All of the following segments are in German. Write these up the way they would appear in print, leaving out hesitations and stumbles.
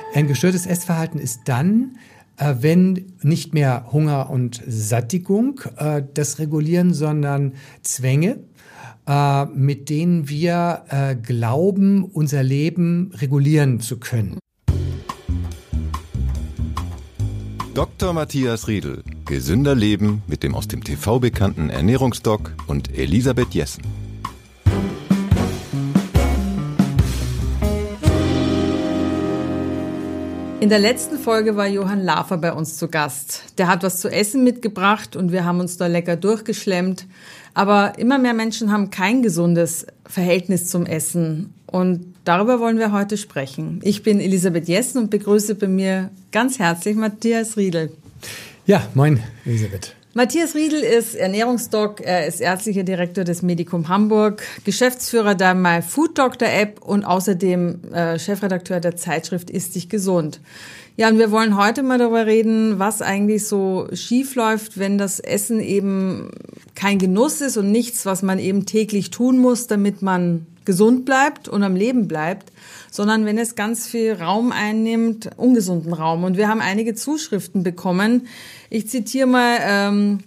Ein gestörtes Essverhalten ist dann, wenn nicht mehr Hunger und Sättigung das regulieren, sondern Zwänge, mit denen wir glauben, unser Leben regulieren zu können. Dr. Matthias Riedl. Gesünder Leben mit dem aus dem TV bekannten Ernährungsdoc und Elisabeth Jessen. In der letzten Folge war Johann Lafer bei uns zu Gast. Der hat was zu essen mitgebracht und wir haben uns da lecker durchgeschlemmt. Aber immer mehr Menschen haben kein gesundes Verhältnis zum Essen. Und darüber wollen wir heute sprechen. Ich bin Elisabeth Jessen und begrüße bei mir ganz herzlich Matthias Riedl. Ja, moin Elisabeth. Matthias Riedl ist Ernährungsdoc, er ist ärztlicher Direktor des Medikum Hamburg, Geschäftsführer der MyFoodDoctor-App und außerdem Chefredakteur der Zeitschrift Ist dich gesund. Ja, und wir wollen heute mal darüber reden, was eigentlich so schief läuft, wenn das Essen eben kein Genuss ist und nichts, was man eben täglich tun muss, damit man gesund bleibt und am Leben bleibt, sondern wenn es ganz viel Raum einnimmt, ungesunden Raum. Und wir haben einige Zuschriften bekommen. Ich zitiere mal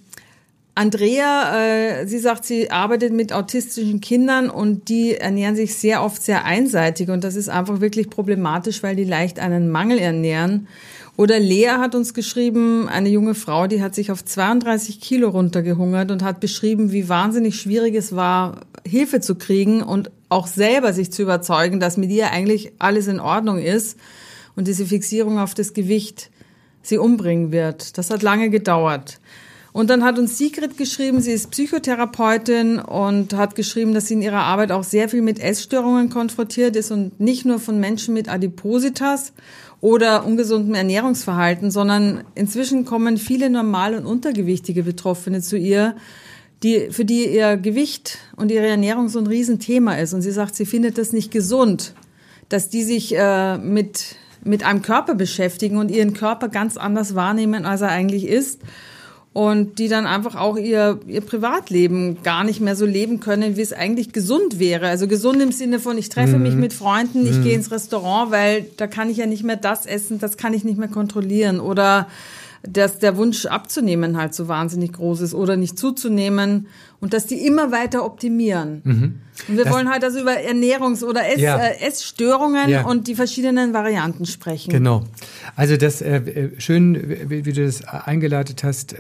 Andrea, sie sagt, sie arbeitet mit autistischen Kindern und die ernähren sich sehr oft sehr einseitig und das ist einfach wirklich problematisch, weil die leicht einen Mangel ernähren. Oder Lea hat uns geschrieben, eine junge Frau, die hat sich auf 32 Kilo runtergehungert und hat beschrieben, wie wahnsinnig schwierig es war, Hilfe zu kriegen und auch selber sich zu überzeugen, dass mit ihr eigentlich alles in Ordnung ist und diese Fixierung auf das Gewicht sie umbringen wird. Das hat lange gedauert. Und dann hat uns Sigrid geschrieben, sie ist Psychotherapeutin und hat geschrieben, dass sie in ihrer Arbeit auch sehr viel mit Essstörungen konfrontiert ist und nicht nur von Menschen mit Adipositas oder ungesundem Ernährungsverhalten, sondern inzwischen kommen viele normal- und untergewichtige Betroffene zu ihr, für die ihr Gewicht und ihre Ernährung so ein Riesenthema ist. Und sie sagt, sie findet das nicht gesund, dass die sich mit einem Körper beschäftigen und ihren Körper ganz anders wahrnehmen, als er eigentlich ist. Und die dann einfach auch ihr Privatleben gar nicht mehr so leben können, wie es eigentlich gesund wäre. Also gesund im Sinne von, ich treffe mich mit Freunden, ich gehe ins Restaurant, weil da kann ich ja nicht mehr das essen, das kann ich nicht mehr kontrollieren. Oder dass der Wunsch abzunehmen halt so wahnsinnig groß ist oder nicht zuzunehmen und dass die immer weiter optimieren. Und wir wollen halt also über Ernährungs- oder Essstörungen und die verschiedenen Varianten sprechen. Genau. Also das schön, wie du das eingeleitet hast.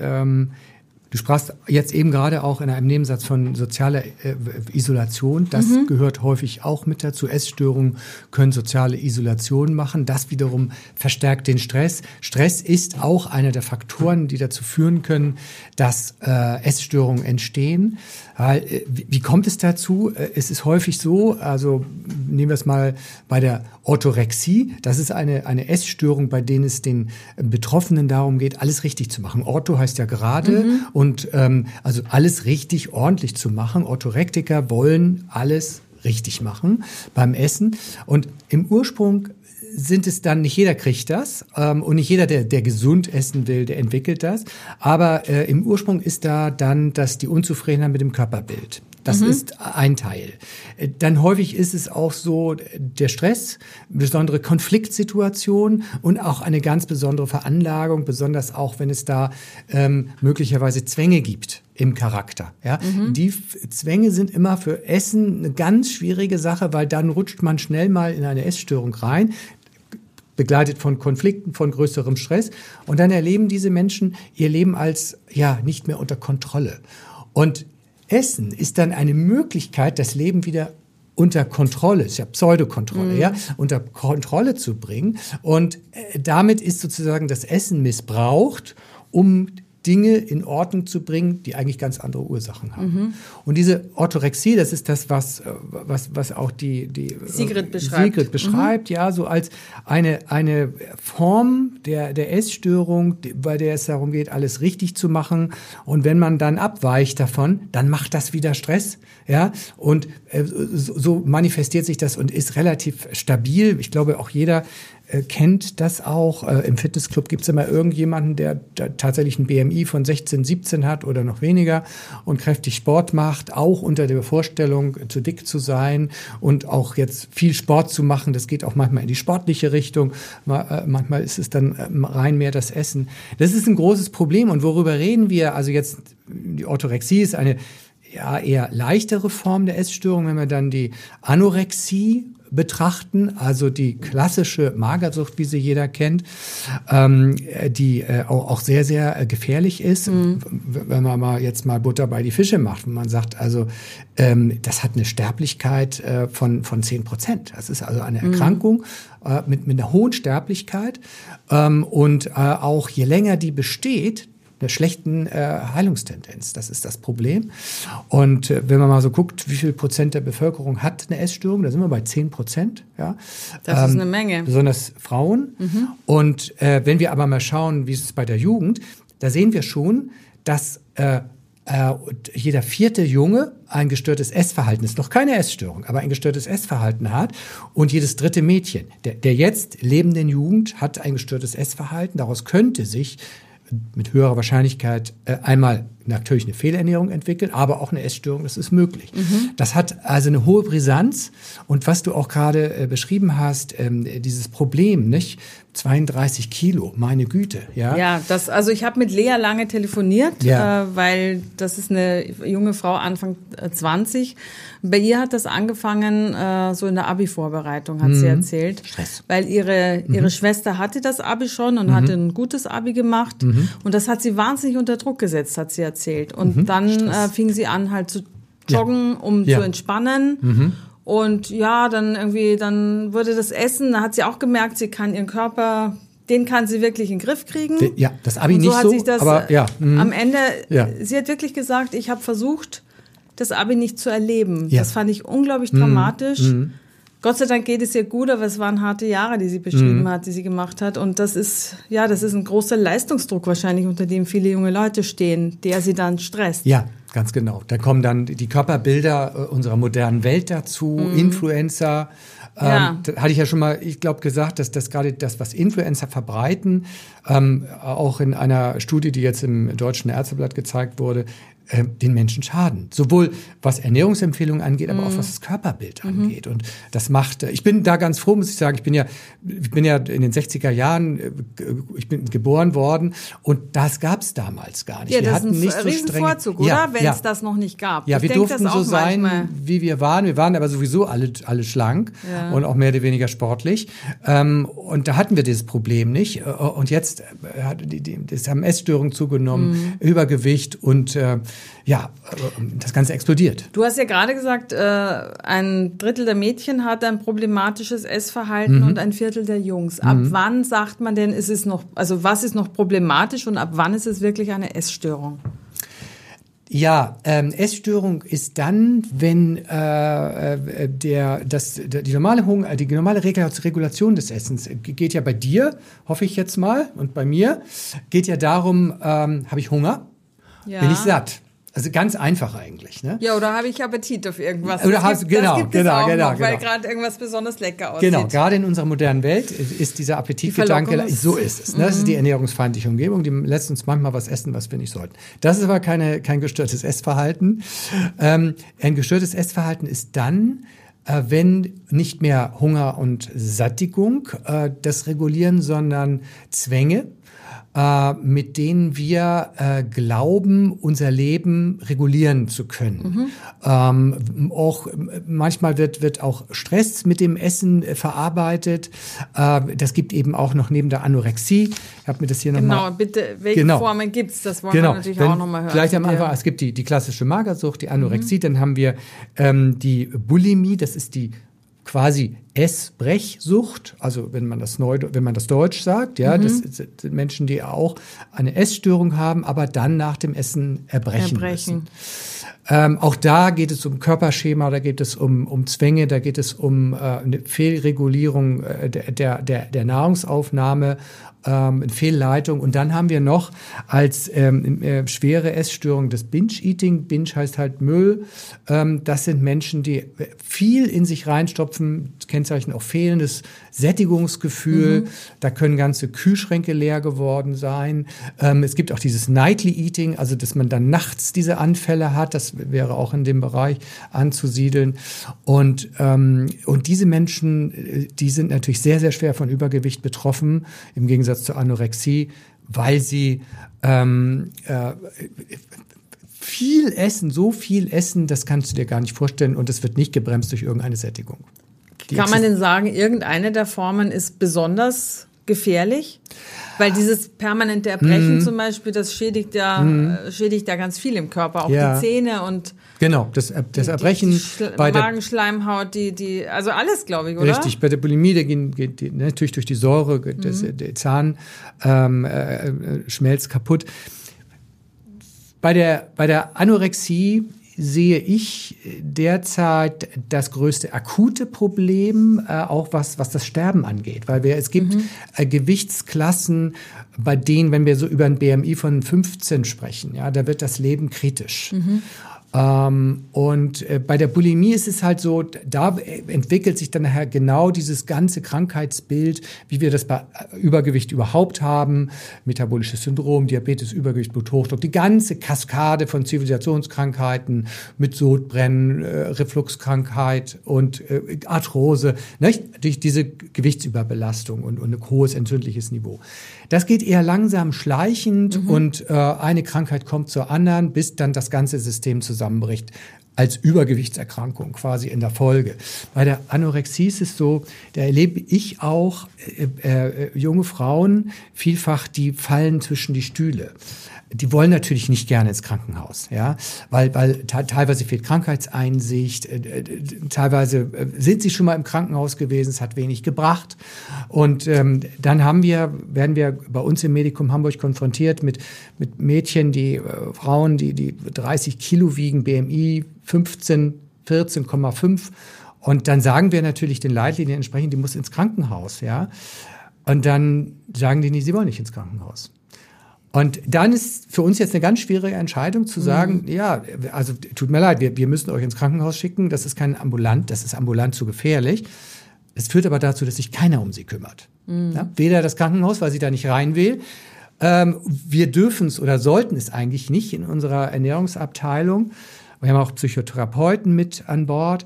Du sprachst jetzt eben gerade auch in einem Nebensatz von sozialer Isolation. Das gehört häufig auch mit dazu. Essstörungen können soziale Isolation machen. Das wiederum verstärkt den Stress. Stress ist auch einer der Faktoren, die dazu führen können, dass Essstörungen entstehen. Wie kommt es dazu? Es ist häufig so, also nehmen wir es mal bei der Orthorexie. Das ist eine Essstörung, bei denen es den Betroffenen darum geht, alles richtig zu machen. Ortho heißt ja gerade und also alles richtig, ordentlich zu machen. Orthorektiker wollen alles richtig machen beim Essen. Und im Ursprung sind es dann, nicht jeder kriegt das und nicht jeder, der gesund essen will, der entwickelt das. Aber im Ursprung ist da dann die Unzufriedenheit mit dem Körperbild. Das ist ein Teil. Dann häufig ist es auch so der Stress, besondere Konfliktsituationen und auch eine ganz besondere Veranlagung, besonders auch, wenn es da möglicherweise Zwänge gibt im Charakter. Ja? Die Zwänge sind immer für Essen eine ganz schwierige Sache, weil dann rutscht man schnell mal in eine Essstörung rein, begleitet von Konflikten, von größerem Stress. Und dann erleben diese Menschen ihr Leben als nicht mehr unter Kontrolle. Und Essen ist dann eine Möglichkeit, das Leben wieder unter Kontrolle, ist ja Pseudokontrolle, unter Kontrolle zu bringen. Und damit ist sozusagen das Essen missbraucht, um Dinge in Ordnung zu bringen, die eigentlich ganz andere Ursachen haben. Und diese Orthorexie, das ist das, was auch die Sigrid beschreibt, so als eine Form der Essstörung, bei der es darum geht, alles richtig zu machen. Und wenn man dann abweicht davon, dann macht das wieder Stress. Ja, und so manifestiert sich das und ist relativ stabil. Ich glaube, auch jeder kennt das auch. Im Fitnessclub gibt es immer irgendjemanden, der tatsächlich ein BMI von 16, 17 hat oder noch weniger und kräftig Sport macht, auch unter der Vorstellung, zu dick zu sein und auch jetzt viel Sport zu machen. Das geht auch manchmal in die sportliche Richtung. Manchmal ist es dann rein mehr das Essen. Das ist ein großes Problem. Und worüber reden wir? Also jetzt, die Orthorexie ist eine eher leichtere Form der Essstörung. Wenn wir dann die Anorexie betrachten, also die klassische Magersucht, wie sie jeder kennt, die auch sehr, sehr gefährlich ist, wenn man jetzt mal Butter bei die Fische macht, wenn man sagt, also das hat eine Sterblichkeit von 10%. Das ist also eine Erkrankung mit einer hohen Sterblichkeit und auch je länger die besteht, einer schlechten Heilungstendenz. Das ist das Problem. Und wenn man mal so guckt, wie viel Prozent der Bevölkerung hat eine Essstörung, da sind wir bei 10%. Ja? Das ist eine Menge. Besonders Frauen. Und wenn wir aber mal schauen, wie ist es bei der Jugend, da sehen wir schon, dass jeder 4. Junge ein gestörtes Essverhalten ist. Noch keine Essstörung, aber ein gestörtes Essverhalten hat. Und jedes 3. Mädchen der jetzt lebenden Jugend hat ein gestörtes Essverhalten. Daraus könnte sich mit höherer Wahrscheinlichkeit einmal natürlich eine Fehlernährung entwickeln, aber auch eine Essstörung, das ist möglich. Das hat also eine hohe Brisanz. Und was du auch gerade beschrieben hast, dieses Problem, nicht? 32 Kilo, meine Güte. Ja, also ich habe mit Lea lange telefoniert, weil das ist eine junge Frau, Anfang 20. Bei ihr hat das angefangen, so in der Abi-Vorbereitung, hat sie erzählt. Stress. Weil ihre Schwester hatte das Abi schon und hatte ein gutes Abi gemacht. Und das hat sie wahnsinnig unter Druck gesetzt, hat sie erzählt. Und dann fing sie an, halt zu joggen, um zu entspannen. Und dann wurde das Essen, da hat sie auch gemerkt, sie kann ihren Körper, den kann sie wirklich in den Griff kriegen. Ja, das Abi und so nicht hat so, sich das aber am Ende, sie hat wirklich gesagt, ich habe versucht, das Abi nicht zu erleben. Ja. Das fand ich unglaublich dramatisch. Gott sei Dank geht es ihr gut, aber es waren harte Jahre, die sie beschrieben hat, die sie gemacht hat. Und das ist ein großer Leistungsdruck wahrscheinlich, unter dem viele junge Leute stehen, der sie dann stresst. Ja, ganz genau. Da kommen dann die Körperbilder unserer modernen Welt dazu, Influencer. Da hatte ich ja schon mal, ich glaube, gesagt, dass das gerade das, was Influencer verbreiten, auch in einer Studie, die jetzt im Deutschen Ärzteblatt gezeigt wurde, den Menschen schaden. Sowohl was Ernährungsempfehlungen angeht, aber auch was das Körperbild angeht. Und das macht, ich bin da ganz froh, muss ich sagen, ich bin ja in den 60er Jahren, ich bin geboren worden und das gab es damals gar nicht. Ja, wir das hatten ist nicht ein so Riesenvorzug, oder? Wenn es das noch nicht gab. Ja, wir durften so sein, wie wir waren. Wir waren aber sowieso alle schlank und auch mehr oder weniger sportlich. Und da hatten wir dieses Problem nicht. Und jetzt haben Essstörungen zugenommen, Übergewicht und das Ganze explodiert. Du hast ja gerade gesagt, 1/3 der Mädchen hat ein problematisches Essverhalten und 1/4 der Jungs. Ab wann sagt man denn, was ist noch problematisch und ab wann ist es wirklich eine Essstörung? Ja, Essstörung ist dann, wenn die normale Regulation des Essens geht ja bei dir, hoffe ich jetzt mal, und bei mir geht ja darum, habe ich Hunger, bin ich satt. Also ganz einfach eigentlich, ne? Ja, oder habe ich Appetit auf irgendwas? Oder genau, weil gerade irgendwas besonders lecker aussieht. Genau, gerade in unserer modernen Welt ist dieser Appetitgedanke, so ist es. Ne? Das ist die ernährungsfeindliche Umgebung, die lässt uns manchmal was essen, was wir nicht sollten. Das ist aber kein gestörtes Essverhalten. Ein gestörtes Essverhalten ist dann, wenn nicht mehr Hunger und Sättigung das regulieren, sondern Zwänge, mit denen wir glauben, unser Leben regulieren zu können. Auch manchmal wird auch Stress mit dem Essen verarbeitet. Das gibt eben auch noch neben der Anorexie. Ich habe mir das hier nochmal... Genau, bitte, welche Formen gibt's? Das wollen wir natürlich auch nochmal hören. Vielleicht am Anfang, es gibt die klassische Magersucht, die Anorexie, dann haben wir die Bulimie, das ist die quasi Essbrechsucht, also wenn man das Deutsch sagt, ja, das sind Menschen, die auch eine Essstörung haben, aber dann nach dem Essen erbrechen müssen. Auch da geht es um Körperschema, da geht es um Zwänge, da geht es um eine Fehlregulierung der Nahrungsaufnahme, Fehlleitung. Und dann haben wir noch als schwere Essstörung das Binge-Eating. Binge heißt halt Müll. Das sind Menschen, die viel in sich reinstopfen, Kennzeichen auch fehlendes Sättigungsgefühl. Da können ganze Kühlschränke leer geworden sein. Es gibt auch dieses Nightly Eating, also dass man dann nachts diese Anfälle hat. Das wäre auch in dem Bereich anzusiedeln. Und diese Menschen, die sind natürlich sehr, sehr schwer von Übergewicht betroffen, im Gegensatz zur Anorexie, weil sie viel essen, das kannst du dir gar nicht vorstellen, und es wird nicht gebremst durch irgendeine Sättigung. Kann man denn sagen, irgendeine der Formen ist besonders gefährlich? Weil dieses permanente Erbrechen zum Beispiel, das schädigt ja ganz viel im Körper, auch die Zähne und genau, das Erbrechen bei der Magenschleimhaut, also alles, glaube ich, oder? Richtig, bei der Bulimie, geht natürlich durch die Säure, der Zahn schmelzt kaputt. Bei der Anorexie sehe ich derzeit das größte akute Problem, auch was das Sterben angeht. Weil es gibt Gewichtsklassen, bei denen, wenn wir so über ein BMI von 15 sprechen, ja, da wird das Leben kritisch. Und bei der Bulimie ist es halt so, da entwickelt sich dann nachher genau dieses ganze Krankheitsbild, wie wir das bei Übergewicht überhaupt haben, metabolisches Syndrom, Diabetes, Übergewicht, Bluthochdruck, die ganze Kaskade von Zivilisationskrankheiten mit Sodbrennen, Refluxkrankheit und Arthrose, nicht? Durch diese Gewichtsüberbelastung und ein hohes entzündliches Niveau. Das geht eher langsam schleichend und eine Krankheit kommt zur anderen, bis dann das ganze System zusammenbricht als Übergewichtserkrankung quasi in der Folge. Bei der Anorexie ist es so, da erlebe ich auch junge Frauen vielfach, die fallen zwischen die Stühle. Die wollen natürlich nicht gerne ins Krankenhaus, ja, weil teilweise fehlt Krankheitseinsicht, teilweise sind sie schon mal im Krankenhaus gewesen, es hat wenig gebracht. Und dann werden wir bei uns im Medikum Hamburg konfrontiert mit Mädchen, Frauen, die 30 Kilo wiegen, BMI 15, 14,5. Und dann sagen wir natürlich den Leitlinien entsprechend, die muss ins Krankenhaus, ja. Und dann sagen die, nee, sie wollen nicht ins Krankenhaus. Und dann ist für uns jetzt eine ganz schwierige Entscheidung zu sagen, ja, also tut mir leid, wir müssen euch ins Krankenhaus schicken, das ist ambulant zu gefährlich. Es führt aber dazu, dass sich keiner um sie kümmert. Ja, weder das Krankenhaus, weil sie da nicht rein will. Wir dürfen es oder sollten es eigentlich nicht in unserer Ernährungsabteilung. Wir haben auch Psychotherapeuten mit an Bord.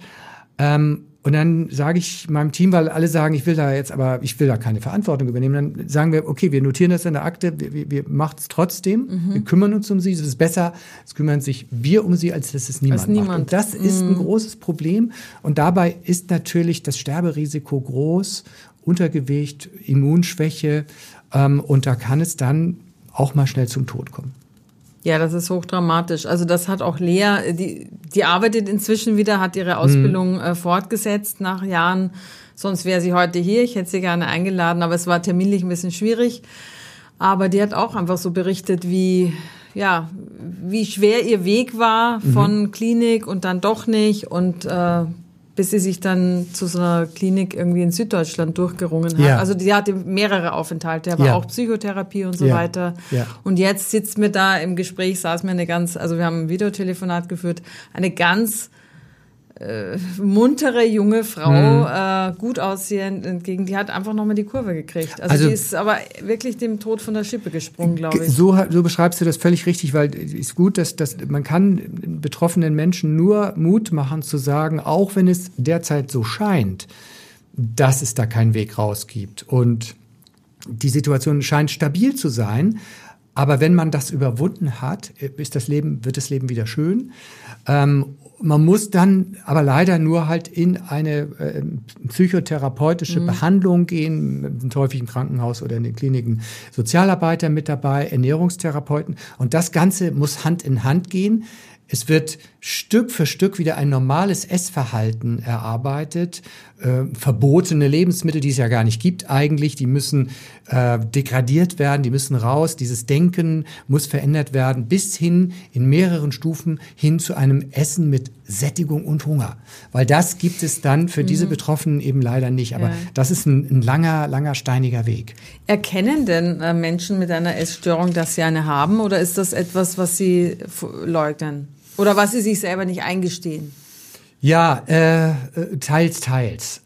Und dann sage ich meinem Team, weil alle sagen, ich will da keine Verantwortung übernehmen, dann sagen wir, okay, wir notieren das in der Akte, wir machen es trotzdem, wir kümmern uns um sie, es ist besser, es kümmern sich wir um sie, als dass es niemand macht. Und das ist ein großes Problem und dabei ist natürlich das Sterberisiko groß, Untergewicht, Immunschwäche und da kann es dann auch mal schnell zum Tod kommen. Ja, das ist hochdramatisch. Also das hat auch Lea, die arbeitet inzwischen wieder, hat ihre Ausbildung fortgesetzt nach Jahren. Sonst wäre sie heute hier. Ich hätte sie gerne eingeladen, aber es war terminlich ein bisschen schwierig. Aber die hat auch einfach so berichtet, wie schwer ihr Weg war von Klinik und dann doch nicht und bis sie sich dann zu so einer Klinik irgendwie in Süddeutschland durchgerungen hat. Ja. Also die hatte mehrere Aufenthalte, aber auch Psychotherapie und so weiter. Ja. Und jetzt sitzt mir da im Gespräch, wir haben ein Videotelefonat geführt, eine ganz muntere junge Frau, gut aussehend entgegen, die hat einfach nochmal die Kurve gekriegt. Also die ist aber wirklich dem Tod von der Schippe gesprungen, glaube ich. So beschreibst du das völlig richtig, weil es ist gut, dass man kann betroffenen Menschen nur Mut machen zu sagen, auch wenn es derzeit so scheint, dass es da keinen Weg raus gibt. Und die Situation scheint stabil zu sein, aber wenn man das überwunden hat, wird das Leben wieder schön. Man muss dann aber leider nur halt in eine psychotherapeutische Behandlung gehen, sind häufig im Krankenhaus oder in den Kliniken Sozialarbeiter mit dabei, Ernährungstherapeuten. Und das Ganze muss Hand in Hand gehen. Es wird Stück für Stück wieder ein normales Essverhalten erarbeitet. Verbotene Lebensmittel, die es ja gar nicht gibt eigentlich, die müssen degradiert werden, die müssen raus. Dieses Denken muss verändert werden, bis hin in mehreren Stufen hin zu einem Essen mit Sättigung und Hunger. Weil das gibt es dann für diese Betroffenen eben leider nicht. Aber das ist ein langer, steiniger Weg. Erkennen denn Menschen mit einer Essstörung, dass sie eine haben? Oder ist das etwas, was sie leugnen? Oder was sie sich selber nicht eingestehen? Ja, teils. Teils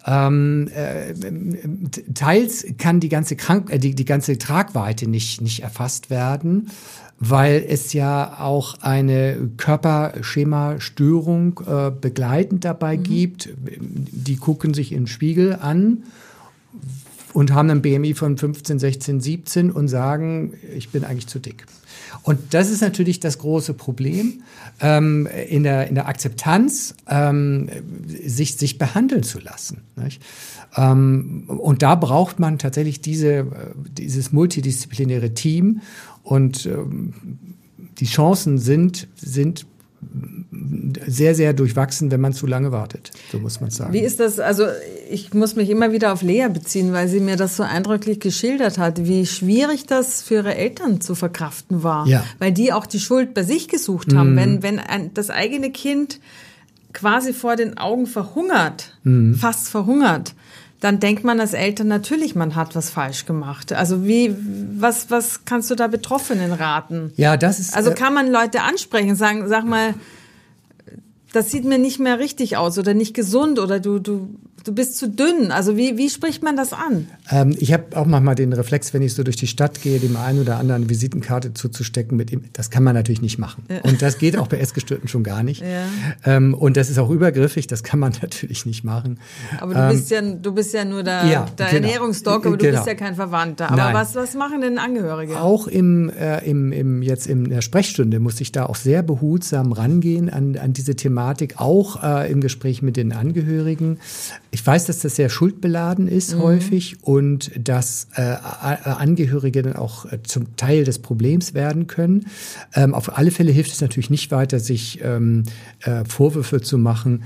kann die ganze die ganze Tragweite nicht erfasst werden, weil es ja auch eine Körperschema-Störung begleitend dabei gibt. Die gucken sich im Spiegel an und haben ein BMI von 15, 16, 17 und sagen, ich bin eigentlich zu dick. Und das ist natürlich das große Problem, in der Akzeptanz, sich behandeln zu lassen. Nicht? Und da braucht man tatsächlich dieses multidisziplinäre Team und die Chancen sind sehr, sehr durchwachsen, wenn man zu lange wartet, so muss man sagen. Wie ist das, also ich muss mich immer wieder auf Lea beziehen, weil sie mir das so eindrücklich geschildert hat, wie schwierig das für ihre Eltern zu verkraften war, weil die auch die Schuld bei sich gesucht haben. Wenn das eigene Kind quasi vor den Augen verhungert, fast verhungert, dann denkt man als Eltern natürlich, man hat was falsch gemacht. Also was kannst du da Betroffenen raten? Ja, das ist. Also kann man Leute ansprechen, sagen, sag mal, das sieht mir nicht mehr richtig aus oder nicht gesund oder du bist zu dünn. Also wie spricht man das an? Ich habe auch manchmal den Reflex, wenn ich so durch die Stadt gehe, dem einen oder anderen eine Visitenkarte zuzustecken mit ihm. Das kann man natürlich nicht machen. Ja. Und das geht auch bei Essgestörten schon gar nicht. Ja. Und das ist auch übergriffig, das kann man natürlich nicht machen. Aber du bist ja nur der Ernährungsdoc, aber du bist ja kein Verwandter. Aber was machen denn Angehörige? Auch in der Sprechstunde muss ich da auch sehr behutsam rangehen an diese Thematik, auch im Gespräch mit den Angehörigen. Ich weiß, dass das sehr schuldbeladen ist häufig und dass Angehörige dann auch zum Teil des Problems werden können. Auf alle Fälle hilft es natürlich nicht weiter, sich Vorwürfe zu machen.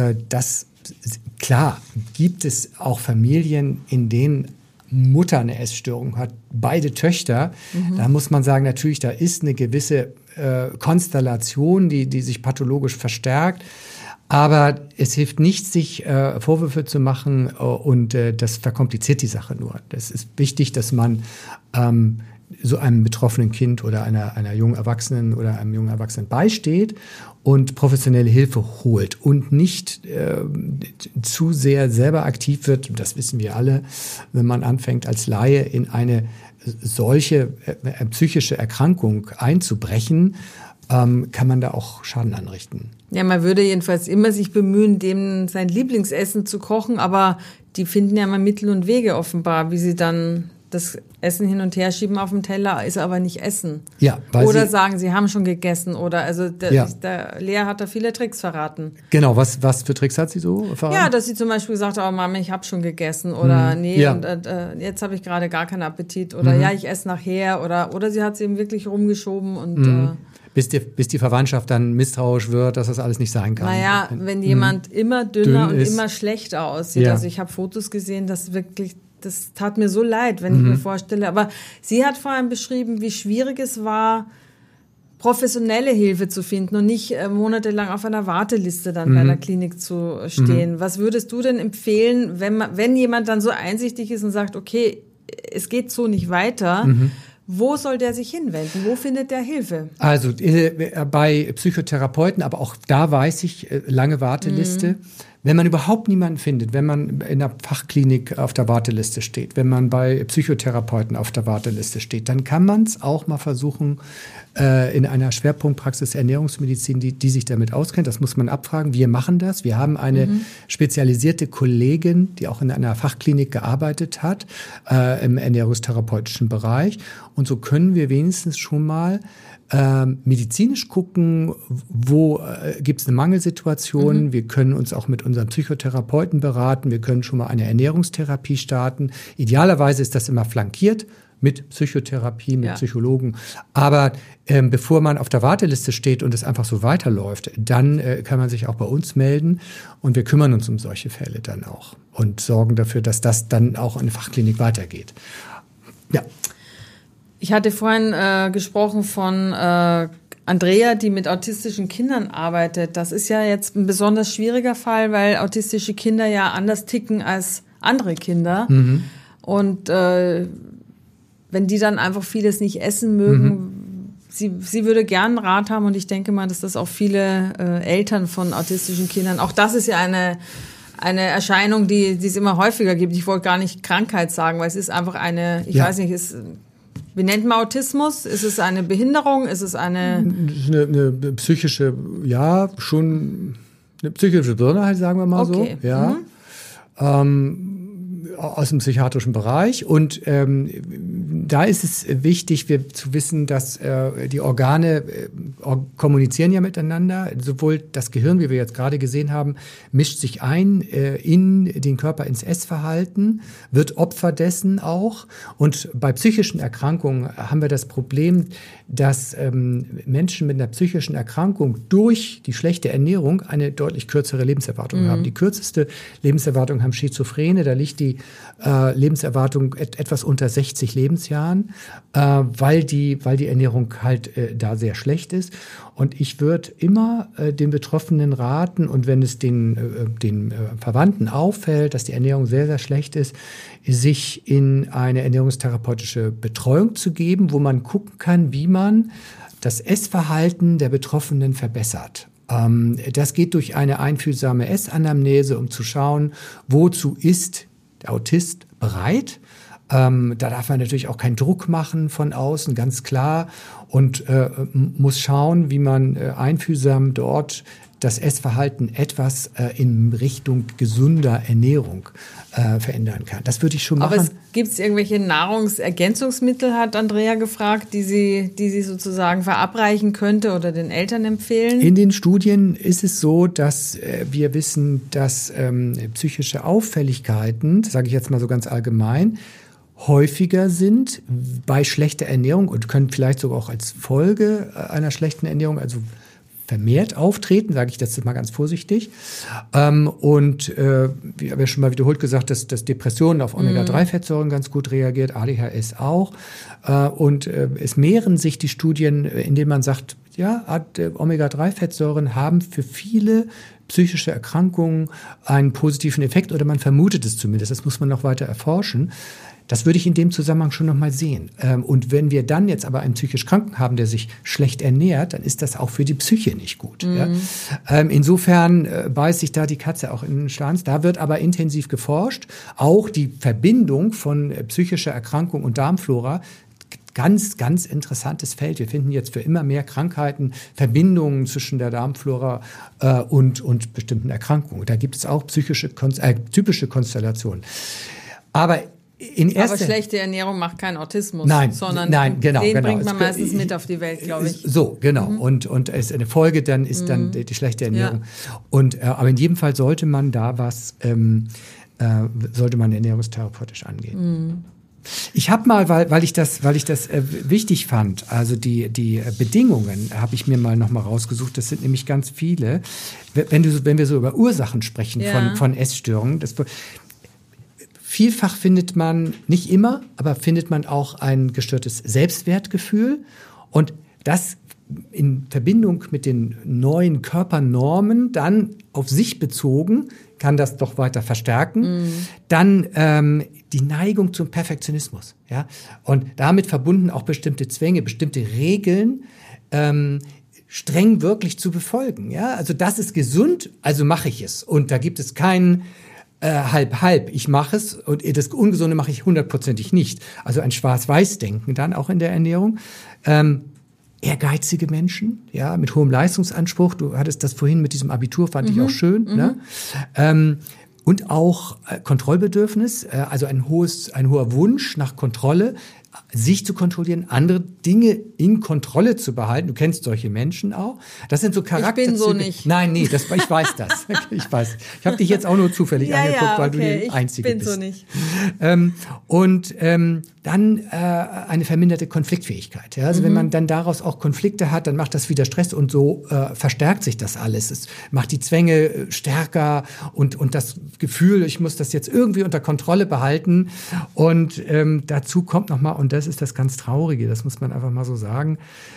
Klar gibt es auch Familien, in denen Mutter eine Essstörung hat, beide Töchter. Da muss man sagen, natürlich, da ist eine gewisse Konstellation, die sich pathologisch verstärkt. Aber es hilft nicht, sich Vorwürfe zu machen und das verkompliziert die Sache nur. Das ist wichtig, dass man so einem betroffenen Kind oder einer jungen Erwachsenen oder einem jungen Erwachsenen beisteht und professionelle Hilfe holt und nicht zu sehr selber aktiv wird. Das wissen wir alle, wenn man anfängt als Laie in eine solche psychische Erkrankung einzubrechen, kann man da auch Schaden anrichten. Ja, man würde jedenfalls immer sich bemühen, dem sein Lieblingsessen zu kochen, aber die finden ja mal Mittel und Wege offenbar, wie sie dann das Essen hin und her schieben auf dem Teller, ist aber nicht Essen. Ja, oder sagen, sie haben schon gegessen oder der Lea hat da viele Tricks verraten. Genau, was für Tricks hat sie so verraten? Ja, dass sie zum Beispiel gesagt hat, oh Mama, ich habe schon gegessen oder jetzt habe ich gerade gar keinen Appetit oder ja, ich esse nachher oder sie hat es eben wirklich rumgeschoben und bis die Verwandtschaft dann misstrauisch wird, dass das alles nicht sein kann. Naja, wenn jemand immer dünner und immer schlechter aussieht. Ja. Also ich habe Fotos gesehen, das tat mir so leid, wenn ich mir vorstelle. Aber sie hat vor allem beschrieben, wie schwierig es war, professionelle Hilfe zu finden und nicht monatelang auf einer Warteliste dann bei der Klinik zu stehen. Was würdest du denn empfehlen, wenn jemand dann so einsichtig ist und sagt, okay, es geht so nicht weiter, wo soll der sich hinwenden? Wo findet der Hilfe? Also bei Psychotherapeuten, aber auch da weiß ich, lange Warteliste. Wenn man überhaupt niemanden findet, wenn man in der Fachklinik auf der Warteliste steht, wenn man bei Psychotherapeuten auf der Warteliste steht, dann kann man es auch mal versuchen, in einer Schwerpunktpraxis Ernährungsmedizin, die sich damit auskennt. Das muss man abfragen. Wir machen das. Wir haben eine spezialisierte Kollegin, die auch in einer Fachklinik gearbeitet hat, im ernährungstherapeutischen Bereich. Und so können wir wenigstens schon mal medizinisch gucken, wo gibt es eine Mangelsituation. Wir können uns auch mit unseren Psychotherapeuten beraten. Wir können schon mal eine Ernährungstherapie starten. Idealerweise ist das immer flankiert mit Psychotherapie, mit Psychologen. Aber bevor man auf der Warteliste steht und es einfach so weiterläuft, dann kann man sich auch bei uns melden. Und wir kümmern uns um solche Fälle dann auch und sorgen dafür, dass das dann auch in der Fachklinik weitergeht. Ja. Ich hatte vorhin gesprochen von Andrea, die mit autistischen Kindern arbeitet. Das ist ja jetzt ein besonders schwieriger Fall, weil autistische Kinder ja anders ticken als andere Kinder. Mhm. Und wenn die dann einfach vieles nicht essen mögen, sie würde gern einen Rat haben, und ich denke mal, dass das auch viele Eltern von autistischen Kindern, auch das ist ja eine Erscheinung, die es immer häufiger gibt. Ich wollte gar nicht Krankheit sagen, weil es ist einfach weiß nicht, wie nennt man Autismus? Ist es eine Behinderung? Ist es eine psychische, schon eine psychische Besonderheit, sagen wir mal so. Ja. Aus dem psychiatrischen Bereich. Und da ist es wichtig, zu wissen, dass die Organe kommunizieren ja miteinander. Sowohl das Gehirn, wie wir jetzt gerade gesehen haben, mischt sich ein in den Körper, ins Essverhalten, wird Opfer dessen auch. Und bei psychischen Erkrankungen haben wir das Problem, dass Menschen mit einer psychischen Erkrankung durch die schlechte Ernährung eine deutlich kürzere Lebenserwartung haben. Die kürzeste Lebenserwartung haben Schizophrene, da liegt die Lebenserwartung etwas unter 60 Lebensjahren, weil die Ernährung halt da sehr schlecht ist. Und ich würde immer den Betroffenen raten, und wenn es den Verwandten auffällt, dass die Ernährung sehr, sehr schlecht ist, sich in eine ernährungstherapeutische Betreuung zu geben, wo man gucken kann, wie man das Essverhalten der Betroffenen verbessert. Das geht durch eine einfühlsame Essanamnese, um zu schauen, wozu ist der Autist bereit. Da darf man natürlich auch keinen Druck machen von außen, ganz klar. Und muss schauen, wie man einfühlsam dort das Essverhalten etwas in Richtung gesunder Ernährung verändern kann. Das würde ich schon machen. Aber gibt es irgendwelche Nahrungsergänzungsmittel, hat Andrea gefragt, die sie sozusagen verabreichen könnte oder den Eltern empfehlen? In den Studien ist es so, dass wir wissen, dass psychische Auffälligkeiten, das sage ich jetzt mal so ganz allgemein, häufiger sind bei schlechter Ernährung und können vielleicht sogar auch als Folge einer schlechten Ernährung, also vermehrt auftreten, sage ich das mal ganz vorsichtig. Wir haben ja schon mal wiederholt gesagt, dass Depressionen auf Omega-3-Fettsäuren ganz gut reagiert, ADHS auch. Es mehren sich die Studien, in denen man sagt, Omega-3-Fettsäuren haben für viele psychische Erkrankungen einen positiven Effekt, oder man vermutet es zumindest. Das muss man noch weiter erforschen. Das würde ich in dem Zusammenhang schon noch mal sehen. Und wenn wir dann jetzt aber einen psychisch Kranken haben, der sich schlecht ernährt, dann ist das auch für die Psyche nicht gut. Ja? Insofern beißt sich da die Katze auch in den Schwanz. Da wird aber intensiv geforscht. Auch die Verbindung von psychischer Erkrankung und Darmflora, ganz, ganz interessantes Feld. Wir finden jetzt für immer mehr Krankheiten Verbindungen zwischen der Darmflora und bestimmten Erkrankungen. Da gibt es auch typische Konstellationen. Aber schlechte Ernährung macht keinen Autismus, sondern den bringt man meistens mit auf die Welt, glaube ich. So, genau. Und es eine Folge dann ist dann die schlechte Ernährung. Ja. Aber in jedem Fall sollte man da sollte man ernährungstherapeutisch angehen. Ich habe mal, weil ich das wichtig fand, also die Bedingungen habe ich mir mal noch mal rausgesucht. Das sind nämlich ganz viele. Wenn wir so über Ursachen sprechen von Essstörungen, vielfach findet man, nicht immer, aber findet man auch ein gestörtes Selbstwertgefühl. Und das in Verbindung mit den neuen Körpernormen dann auf sich bezogen, kann das doch weiter verstärken. Dann die Neigung zum Perfektionismus. Ja? Und damit verbunden auch bestimmte Zwänge, bestimmte Regeln, streng wirklich zu befolgen. Ja? Also das ist gesund, also mache ich es. Und da gibt es keinen halb. Ich mache es und das Ungesunde mache ich 100%ig nicht. Also ein Schwarz-Weiß-Denken dann auch in der Ernährung. Ehrgeizige Menschen, ja, mit hohem Leistungsanspruch. Du hattest das vorhin mit diesem Abitur, fand ich auch schön. Ne? Und auch Kontrollbedürfnis, also ein hoher Wunsch nach Kontrolle. sich zu kontrollieren, andere Dinge in Kontrolle zu behalten. Du kennst solche Menschen auch. Das sind so Charakterzüge. Ich bin so nicht. Nein, ich weiß das. Ich weiß. Ich habe dich jetzt auch nur zufällig angeguckt, weil du die Einzige bist. Ich bin so nicht. Dann eine verminderte Konfliktfähigkeit. Ja? Also wenn man dann daraus auch Konflikte hat, dann macht das wieder Stress und so verstärkt sich das alles. Es macht die Zwänge stärker und das Gefühl, ich muss das jetzt irgendwie unter Kontrolle behalten. Und dazu kommt nochmal, und das ist das ganz Traurige, das muss man einfach mal so sagen,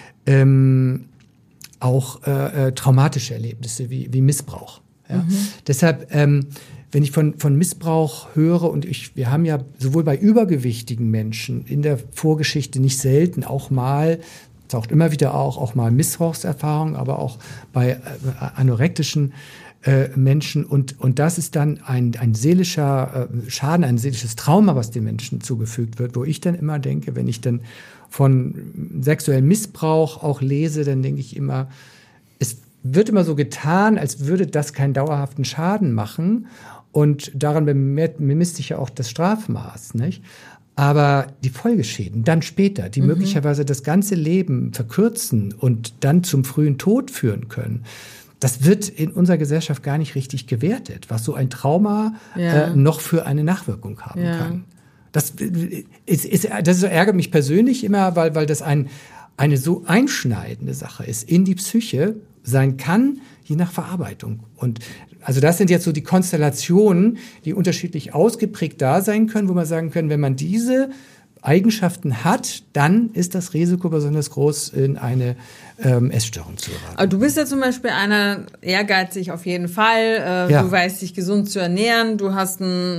auch traumatische Erlebnisse wie Missbrauch. Ja? Deshalb, wenn ich von Missbrauch höre, und wir haben ja sowohl bei übergewichtigen Menschen in der Vorgeschichte nicht selten auch mal, taucht immer wieder auch mal Missbrauchserfahrungen, aber auch bei anorektischen Menschen, und das ist dann ein seelischer Schaden, ein seelisches Trauma, was den Menschen zugefügt wird, wo ich dann immer denke, wenn ich dann von sexuellem Missbrauch auch lese, dann denke ich immer, es wird immer so getan, als würde das keinen dauerhaften Schaden machen, und daran bemisst sich ja auch das Strafmaß, nicht? Aber die Folgeschäden dann später, die möglicherweise das ganze Leben verkürzen und dann zum frühen Tod führen können, das wird in unserer Gesellschaft gar nicht richtig gewertet, was so ein Trauma noch für eine Nachwirkung haben kann. Das ärgert mich persönlich immer, weil das eine so einschneidende Sache ist, in die Psyche sein kann, je nach Verarbeitung. Und also das sind jetzt so die Konstellationen, die unterschiedlich ausgeprägt da sein können, wo man sagen können, wenn man diese Eigenschaften hat, dann ist das Risiko besonders groß, in eine Essstörung zu geraten. Aber du bist ja zum Beispiel einer, ehrgeizig auf jeden Fall. Du weißt, dich gesund zu ernähren. Du hast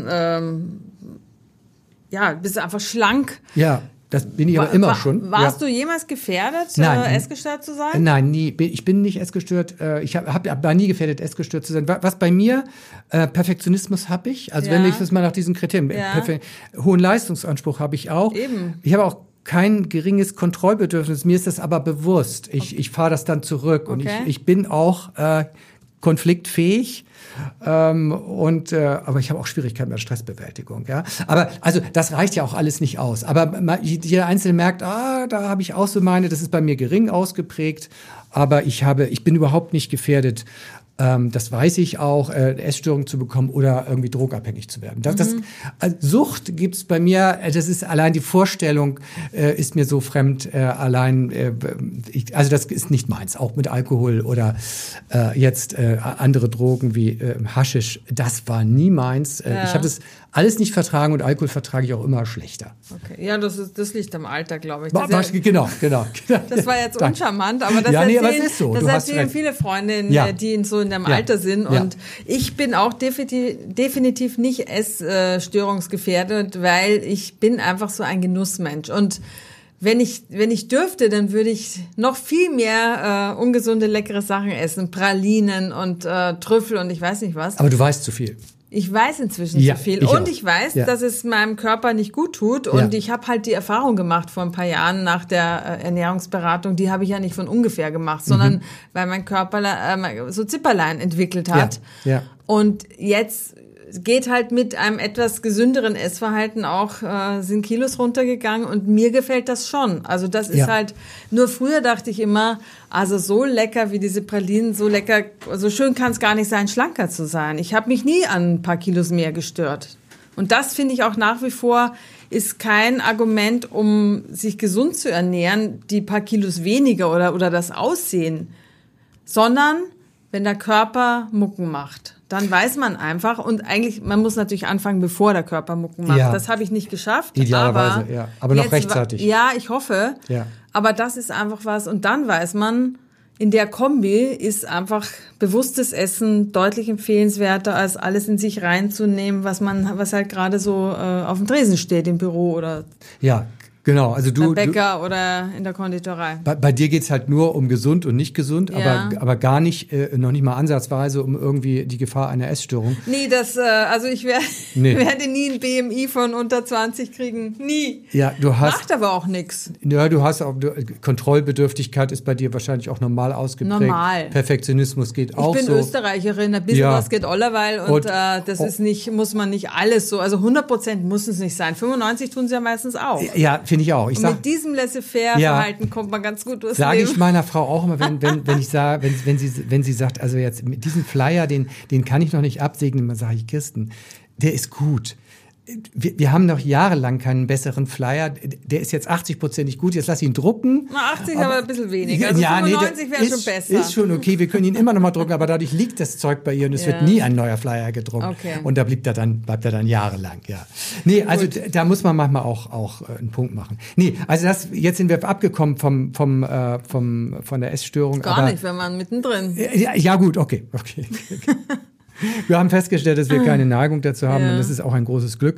bist einfach schlank. Ja. Das bin ich aber immer schon. Warst du jemals gefährdet, essgestört zu sein? Nein, nie. Ich bin nicht essgestört. Ich war nie gefährdet, essgestört zu sein. Was bei mir, Perfektionismus habe ich. Also wenn ich das mal nach diesen Kriterien, hohen Leistungsanspruch habe ich auch. Eben. Ich habe auch kein geringes Kontrollbedürfnis. Mir ist das aber bewusst. Ich fahre das dann zurück. Und ich bin auch konfliktfähig. Aber ich habe auch Schwierigkeiten mit der Stressbewältigung. Ja? Aber also das reicht ja auch alles nicht aus. Aber jeder Einzelne merkt, da habe ich auch so das ist bei mir gering ausgeprägt. Aber ich bin überhaupt nicht gefährdet, das weiß ich auch, Essstörungen zu bekommen oder irgendwie drogabhängig zu werden. Sucht gibt's bei mir, das ist allein die Vorstellung, ist mir so fremd, also das ist nicht meins, auch mit Alkohol oder jetzt andere Drogen wie Haschisch, das war nie meins. Ich habe das alles nicht vertragen und Alkohol vertrage ich auch immer schlechter. Okay, ja, das liegt am Alter, glaube ich. Genau. Das war jetzt uncharmant, aber das erzählen viele Freundinnen, die so in dem Alter sind. Und ich bin auch definitiv nicht essstörungsgefährdet, weil ich bin einfach so ein Genussmensch. Und wenn ich dürfte, dann würde ich noch viel mehr ungesunde, leckere Sachen essen. Pralinen und Trüffel und ich weiß nicht was. Aber du weißt zu viel. Ich weiß inzwischen zu viel. Ich weiß, dass es meinem Körper nicht gut tut. Und ich habe halt die Erfahrung gemacht vor ein paar Jahren nach der Ernährungsberatung. Die habe ich ja nicht von ungefähr gemacht, sondern weil mein Körper so Zipperlein entwickelt hat. Ja. Und jetzt geht halt mit einem etwas gesünderen Essverhalten auch, sind Kilos runtergegangen und mir gefällt das schon. Also das ist halt, nur früher dachte ich immer, also so lecker wie diese Pralinen, so lecker, so schön kann es gar nicht sein, schlanker zu sein. Ich habe mich nie an ein paar Kilos mehr gestört. Und das finde ich auch nach wie vor ist kein Argument, um sich gesund zu ernähren, die paar Kilos weniger oder das Aussehen, sondern wenn der Körper Mucken macht. Dann weiß man einfach, und eigentlich, man muss natürlich anfangen, bevor der Körper Mucken macht. Das habe ich nicht geschafft. Idealerweise, aber noch rechtzeitig. Ja, ich hoffe. Ja. Aber das ist einfach was. Und dann weiß man, in der Kombi ist einfach bewusstes Essen deutlich empfehlenswerter, als alles in sich reinzunehmen, was halt gerade so auf dem Tresen steht im Büro oder. Ja. Genau, also beim Bäcker oder in der Konditorei. Bei dir geht's halt nur um gesund und nicht gesund, aber gar nicht, noch nicht mal ansatzweise um irgendwie die Gefahr einer Essstörung. Nee, also ich werde nie ein BMI von unter 20 kriegen. Nie. Ja, macht aber auch nichts. Ja, du hast auch, Kontrollbedürftigkeit ist bei dir wahrscheinlich auch normal ausgeprägt. Normal. Perfektionismus geht auch so. Ich bin Österreicherin, ein bisschen was geht allerweil und das ist nicht, muss man nicht alles so, also 100% muss es nicht sein. 95 tun sie ja meistens auch. Ja, finde ich auch. Mit diesem Laissez-faire-Verhalten kommt man ganz gut durchs Leben. Sage ich meiner Frau auch immer, wenn sie sagt, also jetzt mit diesem Flyer, den kann ich noch nicht absegnen, dann sage ich, Kirsten, der ist gut. Wir haben noch jahrelang keinen besseren Flyer. Der ist jetzt 80% gut. Jetzt lass ihn drucken. 80 aber ein bisschen weniger. Also 95 wäre schon besser. Ist schon okay. Wir können ihn immer noch mal drucken, aber dadurch liegt das Zeug bei ihr und es wird nie ein neuer Flyer gedruckt. Okay. Und da bleibt er dann jahrelang. Ja. Nee, also da muss man manchmal auch einen Punkt machen. Nee, also jetzt sind wir abgekommen von der Essstörung. Gar nicht, wenn man mittendrin. Ja gut, okay. Wir haben festgestellt, dass wir keine Neigung dazu haben und das ist auch ein großes Glück.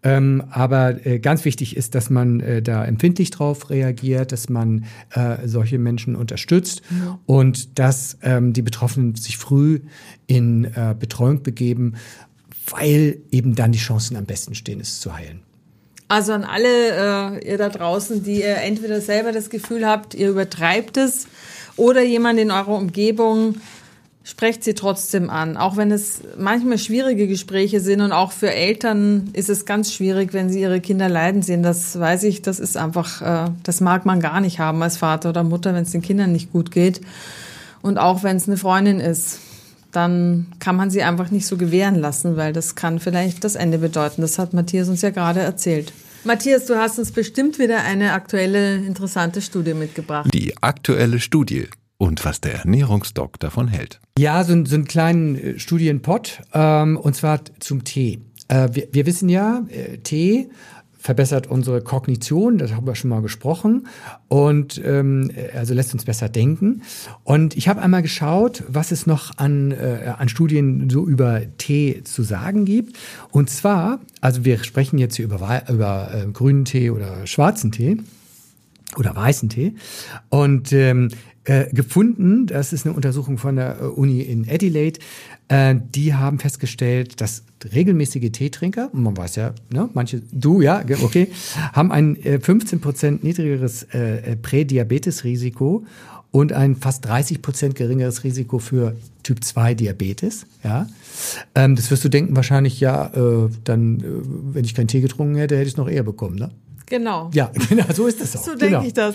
Aber ganz wichtig ist, dass man da empfindlich drauf reagiert, dass man solche Menschen unterstützt und dass die Betroffenen sich früh in Betreuung begeben, weil eben dann die Chancen am besten stehen, es zu heilen. Also an alle ihr da draußen, die ihr entweder selber das Gefühl habt, ihr übertreibt es oder jemand in eurer Umgebung, sprecht sie trotzdem an, auch wenn es manchmal schwierige Gespräche sind und auch für Eltern ist es ganz schwierig, wenn sie ihre Kinder leiden sehen. Das weiß ich, das ist einfach, das mag man gar nicht haben als Vater oder Mutter, wenn es den Kindern nicht gut geht. Und auch wenn es eine Freundin ist, dann kann man sie einfach nicht so gewähren lassen, weil das kann vielleicht das Ende bedeuten. Das hat Matthias uns ja gerade erzählt. Matthias, du hast uns bestimmt wieder eine aktuelle, interessante Studie mitgebracht. Die aktuelle Studie. Und was der Ernährungsdoc davon hält. Ja, so einen kleinen Studienpot, und zwar zum Tee. Wir wissen ja, Tee verbessert unsere Kognition, das haben wir schon mal gesprochen, und also lässt uns besser denken. Und ich habe einmal geschaut, was es noch an Studien so über Tee zu sagen gibt. Und zwar, also wir sprechen jetzt hier über grünen Tee oder schwarzen Tee oder weißen Tee. Und gefunden, das ist eine Untersuchung von der Uni in Adelaide, die haben festgestellt, dass regelmäßige Teetrinker, man weiß ja, ne, manche, du, ja, okay, haben ein 15% niedrigeres Prädiabetes-Risiko und ein fast 30% geringeres Risiko für Typ-2-Diabetes. Ja. Das wirst du denken wahrscheinlich, dann, wenn ich keinen Tee getrunken hätte ich es noch eher bekommen, ne? Genau. Ja, genau, so ist das auch. So denke ich das.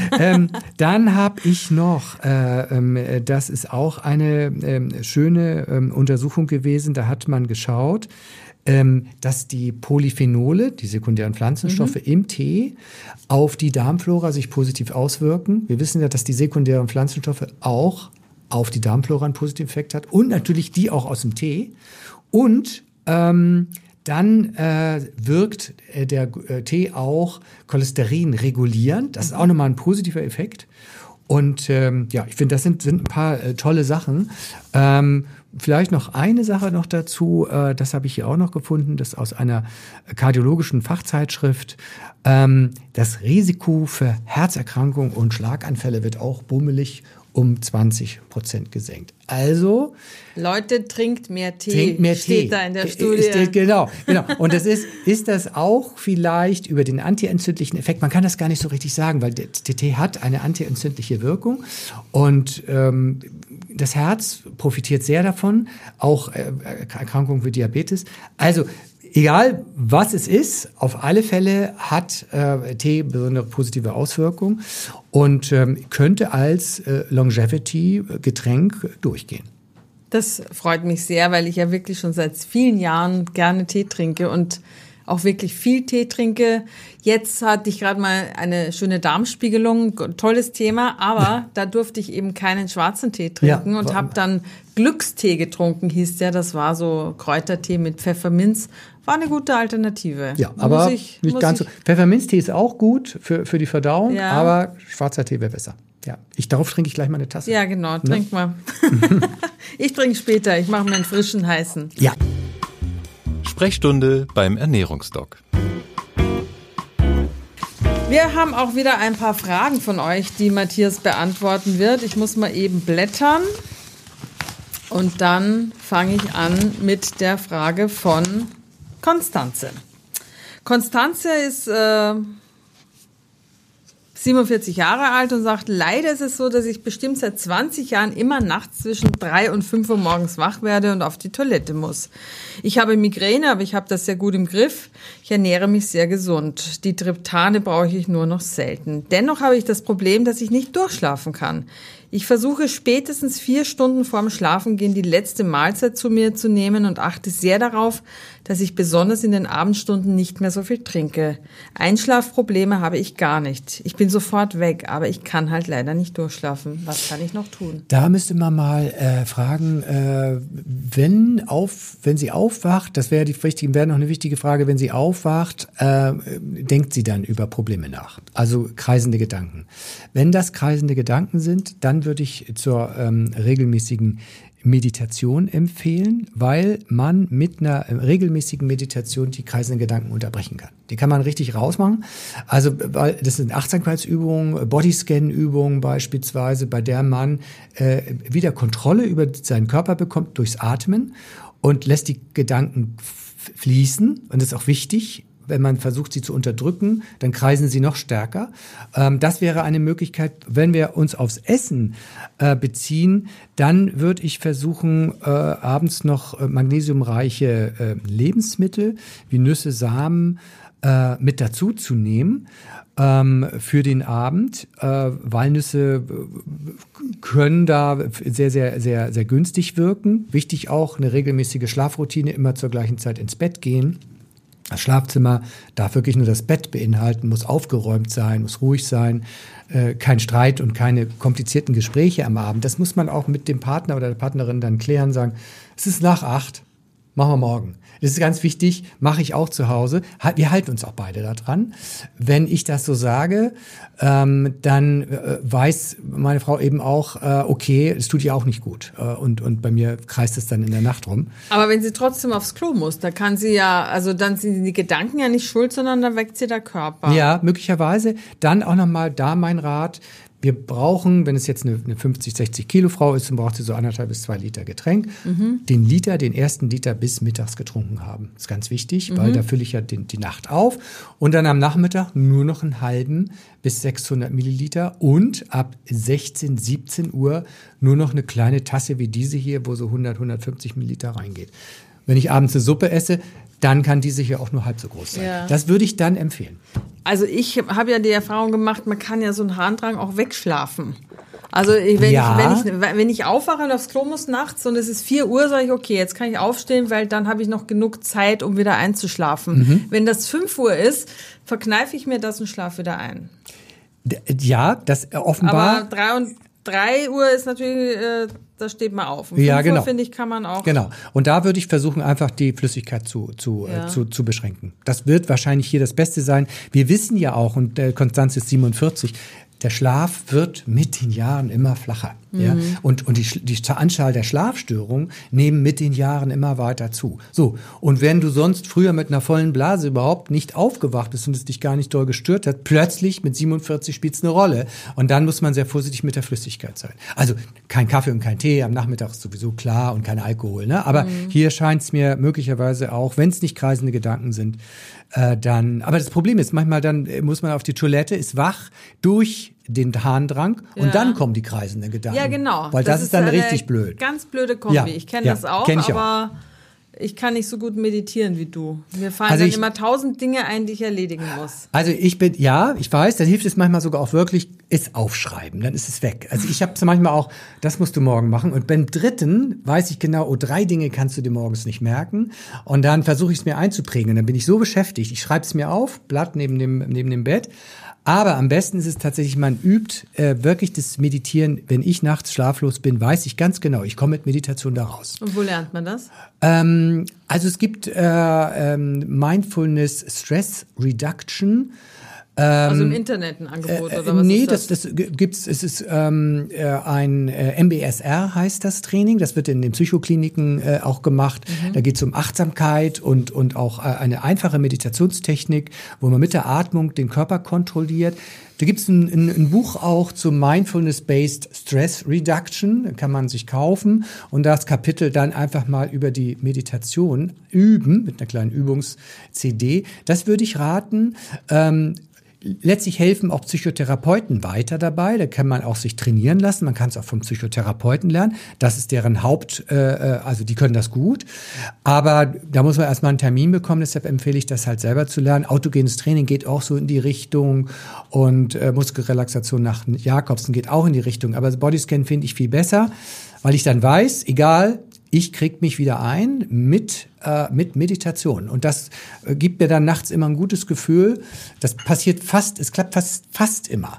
Dann habe ich noch, das ist auch eine schöne Untersuchung gewesen, da hat man geschaut, dass die Polyphenole, die sekundären Pflanzenstoffe im Tee, auf die Darmflora sich positiv auswirken. Wir wissen ja, dass die sekundären Pflanzenstoffe auch auf die Darmflora einen positiven Effekt hat und natürlich die auch aus dem Tee. Und dann wirkt der Tee auch Cholesterin regulierend. Das ist auch nochmal ein positiver Effekt. Und ich finde, das sind ein paar tolle Sachen. Vielleicht noch eine Sache noch dazu, das habe ich hier auch noch gefunden, das aus einer kardiologischen Fachzeitschrift. Das Risiko für Herzerkrankungen und Schlaganfälle wird auch bummelig um 20% gesenkt. Also Leute, trinkt mehr Tee. Steht da in der Studie. Genau. Und das ist das auch vielleicht über den antientzündlichen Effekt. Man kann das gar nicht so richtig sagen, weil der Tee hat eine antientzündliche Wirkung und das Herz profitiert sehr davon, auch Erkrankungen wie Diabetes. Also egal, was es ist, auf alle Fälle hat Tee besondere positive Auswirkungen und könnte als Longevity-Getränk durchgehen. Das freut mich sehr, weil ich ja wirklich schon seit vielen Jahren gerne Tee trinke und auch wirklich viel Tee trinke. Jetzt hatte ich gerade mal eine schöne Darmspiegelung, tolles Thema, aber da durfte ich eben keinen schwarzen Tee trinken und habe dann Glückstee getrunken, hieß der. Das war so Kräutertee mit Pfefferminz. War eine gute Alternative. Ja, aber nicht ganz so. Pfefferminztee ist auch gut für die Verdauung, aber schwarzer Tee wäre besser. Ja, darauf trinke ich gleich mal eine Tasse. Ja, genau, trink mal. Ich trinke später, ich mache mir einen frischen, heißen. Ja. Sprechstunde beim Ernährungsdoc. Wir haben auch wieder ein paar Fragen von euch, die Matthias beantworten wird. Ich muss mal eben blättern. Und dann fange ich an mit der Frage von Konstanze. Konstanze ist 47 Jahre alt und sagt, leider ist es so, dass ich bestimmt seit 20 Jahren immer nachts zwischen 3 und 5 Uhr morgens wach werde und auf die Toilette muss. Ich habe Migräne, aber ich habe das sehr gut im Griff. Ich ernähre mich sehr gesund. Die Triptane brauche ich nur noch selten. Dennoch habe ich das Problem, dass ich nicht durchschlafen kann. Ich versuche spätestens 4 Stunden vorm Schlafengehen die letzte Mahlzeit zu mir zu nehmen und achte sehr darauf, dass ich besonders in den Abendstunden nicht mehr so viel trinke. Einschlafprobleme habe ich gar nicht. Ich bin sofort weg, aber ich kann halt leider nicht durchschlafen. Was kann ich noch tun? Da müsste man mal fragen, wenn sie aufwacht, das wäre noch eine wichtige Frage, wenn sie aufwacht, denkt sie dann über Probleme nach? Also kreisende Gedanken. Wenn das kreisende Gedanken sind, dann würde ich zur regelmäßigen Meditation empfehlen, weil man mit einer regelmäßigen Meditation die kreisenden Gedanken unterbrechen kann. Die kann man richtig rausmachen. Also, weil das sind Achtsamkeitsübungen, Bodyscan-Übungen beispielsweise, bei der man wieder Kontrolle über seinen Körper bekommt durchs Atmen und lässt die Gedanken fließen. Und das ist auch wichtig. Wenn man versucht, sie zu unterdrücken, dann kreisen sie noch stärker. Das wäre eine Möglichkeit. Wenn wir uns aufs Essen beziehen, dann würde ich versuchen, abends noch magnesiumreiche Lebensmittel wie Nüsse, Samen mit dazu zu nehmen für den Abend. Walnüsse können da sehr, sehr, sehr, sehr günstig wirken. Wichtig auch eine regelmäßige Schlafroutine, immer zur gleichen Zeit ins Bett gehen. Das Schlafzimmer darf wirklich nur das Bett beinhalten, muss aufgeräumt sein, muss ruhig sein, kein Streit und keine komplizierten Gespräche am Abend. Das muss man auch mit dem Partner oder der Partnerin dann klären, sagen, es ist nach 8, machen wir morgen. Das ist ganz wichtig, mache ich auch zu Hause. Wir halten uns auch beide da dran. Wenn ich das so sage, dann weiß meine Frau eben auch, okay, es tut ihr auch nicht gut. Und bei mir kreist es dann in der Nacht rum. Aber wenn sie trotzdem aufs Klo muss, da kann sie ja, also dann sind die Gedanken ja nicht schuld, sondern dann weckt sie der Körper. Ja, möglicherweise. Dann auch nochmal da mein Rat. Wir brauchen, wenn es jetzt eine 50, 60 Kilo Frau ist, dann braucht sie so 1,5 bis 2 Liter Getränk. Den ersten Liter bis mittags getrunken haben. Das ist ganz wichtig, weil da fülle ich ja die Nacht auf. Und dann am Nachmittag nur noch einen halben bis 600 Milliliter und ab 16, 17 Uhr nur noch eine kleine Tasse wie diese hier, wo so 100, 150 Milliliter reingeht. Wenn ich abends eine Suppe esse, dann kann diese hier auch nur halb so groß sein. Ja. Das würde ich dann empfehlen. Also ich habe ja die Erfahrung gemacht, man kann ja so einen Harndrang auch wegschlafen. Also wenn ich aufwache und aufs Klo muss nachts und es ist 4 Uhr, sage ich, okay, jetzt kann ich aufstehen, weil dann habe ich noch genug Zeit, um wieder einzuschlafen. Wenn das 5 Uhr ist, verkneife ich mir das und schlafe wieder ein. Ja, das offenbar. Aber 3 Uhr ist natürlich, da steht man auf. Um 5 Uhr, finde ich, kann man auch. Genau. Und da würde ich versuchen, einfach die Flüssigkeit zu beschränken. Das wird wahrscheinlich hier das Beste sein. Wir wissen ja auch, und Konstanz ist 47, der Schlaf wird mit den Jahren immer flacher. Ja? Und die Anzahl der Schlafstörungen nehmen mit den Jahren immer weiter zu. So. Und wenn du sonst früher mit einer vollen Blase überhaupt nicht aufgewacht bist und es dich gar nicht doll gestört hat, plötzlich mit 47 spielt es eine Rolle. Und dann muss man sehr vorsichtig mit der Flüssigkeit sein. Also kein Kaffee und kein Tee, am Nachmittag ist sowieso klar und kein Alkohol. Ne? Aber hier scheint es mir möglicherweise auch, wenn es nicht kreisende Gedanken sind, aber das Problem ist, manchmal dann muss man auf die Toilette, ist wach durch den Harndrang und dann kommen die kreisenden Gedanken. Ja, genau. Weil das ist dann richtig blöd. Ganz blöde Kombi. Ja. Ich kenne das auch, aber ich kann nicht so gut meditieren wie du. Mir fallen dann immer 1000 Dinge ein, die ich erledigen muss. Also ich weiß, dann hilft es manchmal sogar auch wirklich, es aufschreiben, dann ist es weg. Also ich habe es manchmal auch, das musst du morgen machen. Und beim 3. weiß ich genau, 3 Dinge kannst du dir morgens nicht merken. Und dann versuche ich es mir einzuprägen. Und dann bin ich so beschäftigt. Ich schreibe es mir auf, Blatt neben dem Bett. Aber am besten ist es tatsächlich, man übt wirklich das Meditieren. Wenn ich nachts schlaflos bin, weiß ich ganz genau, ich komme mit Meditation da raus. Und wo lernt man das? Also es gibt Mindfulness Stress Reduction. Also im Internet ein Angebot oder was nee, ist das? das gibt's. Es ist ein MBSR heißt das Training. Das wird in den Psychokliniken auch gemacht. Da geht es um Achtsamkeit und auch eine einfache Meditationstechnik, wo man mit der Atmung den Körper kontrolliert. Da gibt's ein Buch auch zum Mindfulness-Based Stress Reduction. Da kann man sich kaufen und das Kapitel dann einfach mal über die Meditation üben mit einer kleinen Übungs-CD. Das würde ich raten. letztlich helfen auch Psychotherapeuten weiter dabei. Da kann man auch sich trainieren lassen. Man kann es auch vom Psychotherapeuten lernen. Das ist deren also die können das gut. Aber da muss man erstmal einen Termin bekommen. Deshalb empfehle ich das halt selber zu lernen. Autogenes Training geht auch so in die Richtung. Und Muskelrelaxation nach Jakobsen geht auch in die Richtung. Aber Bodyscan finde ich viel besser, weil ich dann weiß, egal, ich krieg mich wieder ein mit Meditation. Und das gibt mir dann nachts immer ein gutes Gefühl. Das passiert es klappt fast immer.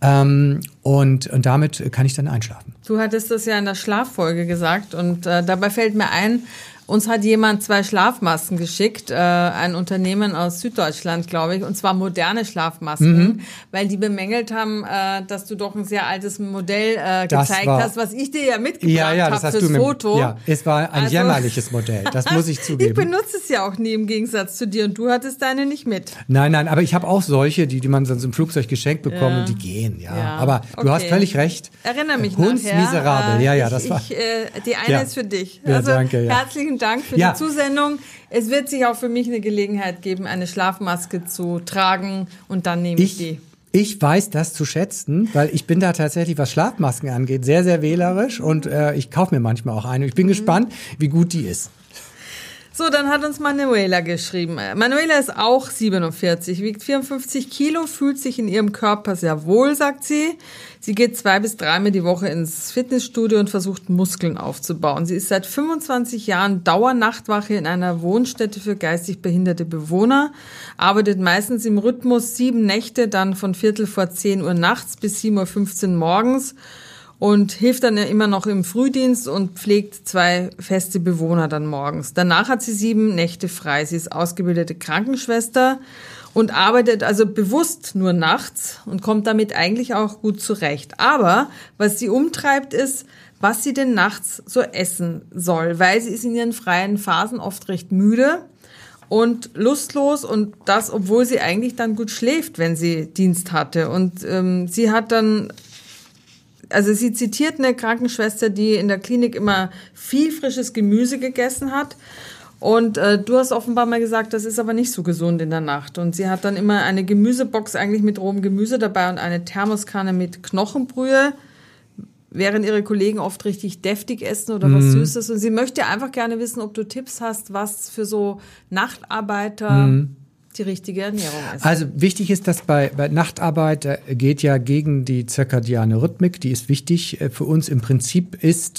Und damit kann ich dann einschlafen. Du hattest das ja in der Schlaffolge gesagt und dabei fällt mir ein, uns hat jemand 2 Schlafmasken geschickt, ein Unternehmen aus Süddeutschland, glaube ich, und zwar moderne Schlafmasken, weil die bemängelt haben, dass du doch ein sehr altes Modell gezeigt hast, was ich dir ja mitgebracht habe fürs Foto. Ja, es war ein jämmerliches Modell, das muss ich zugeben. Ich benutze es ja auch nie im Gegensatz zu dir und du hattest deine nicht mit. Nein, aber ich habe auch solche, die man sonst im Flugzeug geschenkt bekommt und die gehen, Aber du hast völlig recht. Erinnere mich Hundsmiserabel, das war. Die eine ist für dich. Ja, also danke, herzlichen Dank für die Zusendung. Es wird sich auch für mich eine Gelegenheit geben, eine Schlafmaske zu tragen und dann nehme ich die. Ich weiß das zu schätzen, weil ich bin da tatsächlich, was Schlafmasken angeht, sehr, sehr wählerisch und ich kaufe mir manchmal auch eine. Ich bin gespannt, wie gut die ist. So, dann hat uns Manuela geschrieben. Manuela ist auch 47, wiegt 54 Kilo, fühlt sich in ihrem Körper sehr wohl, sagt sie. Sie geht 2 bis 3 Mal die Woche ins Fitnessstudio und versucht, Muskeln aufzubauen. Sie ist seit 25 Jahren Dauernachtwache in einer Wohnstätte für geistig behinderte Bewohner, arbeitet meistens im Rhythmus 7 Nächte, dann von 9:45 Uhr nachts bis 7:15 Uhr morgens. Und hilft dann ja immer noch im Frühdienst und pflegt 2 feste Bewohner dann morgens. Danach hat sie 7 Nächte frei. Sie ist ausgebildete Krankenschwester und arbeitet also bewusst nur nachts und kommt damit eigentlich auch gut zurecht. Aber was sie umtreibt ist, was sie denn nachts so essen soll, weil sie ist in ihren freien Phasen oft recht müde und lustlos und das, obwohl sie eigentlich dann gut schläft, wenn sie Dienst hatte. Und sie hat dann... Also sie zitiert eine Krankenschwester, die in der Klinik immer viel frisches Gemüse gegessen hat. Und du hast offenbar mal gesagt, das ist aber nicht so gesund in der Nacht. Und sie hat dann immer eine Gemüsebox eigentlich mit rohem Gemüse dabei und eine Thermoskanne mit Knochenbrühe, während ihre Kollegen oft richtig deftig essen oder was Süßes. Und sie möchte einfach gerne wissen, ob du Tipps hast, was für so Nachtarbeiter... die richtige Ernährung ist. Also wichtig ist, dass bei Nachtarbeit geht ja gegen die zirkadiane Rhythmik, die ist wichtig für uns. Im Prinzip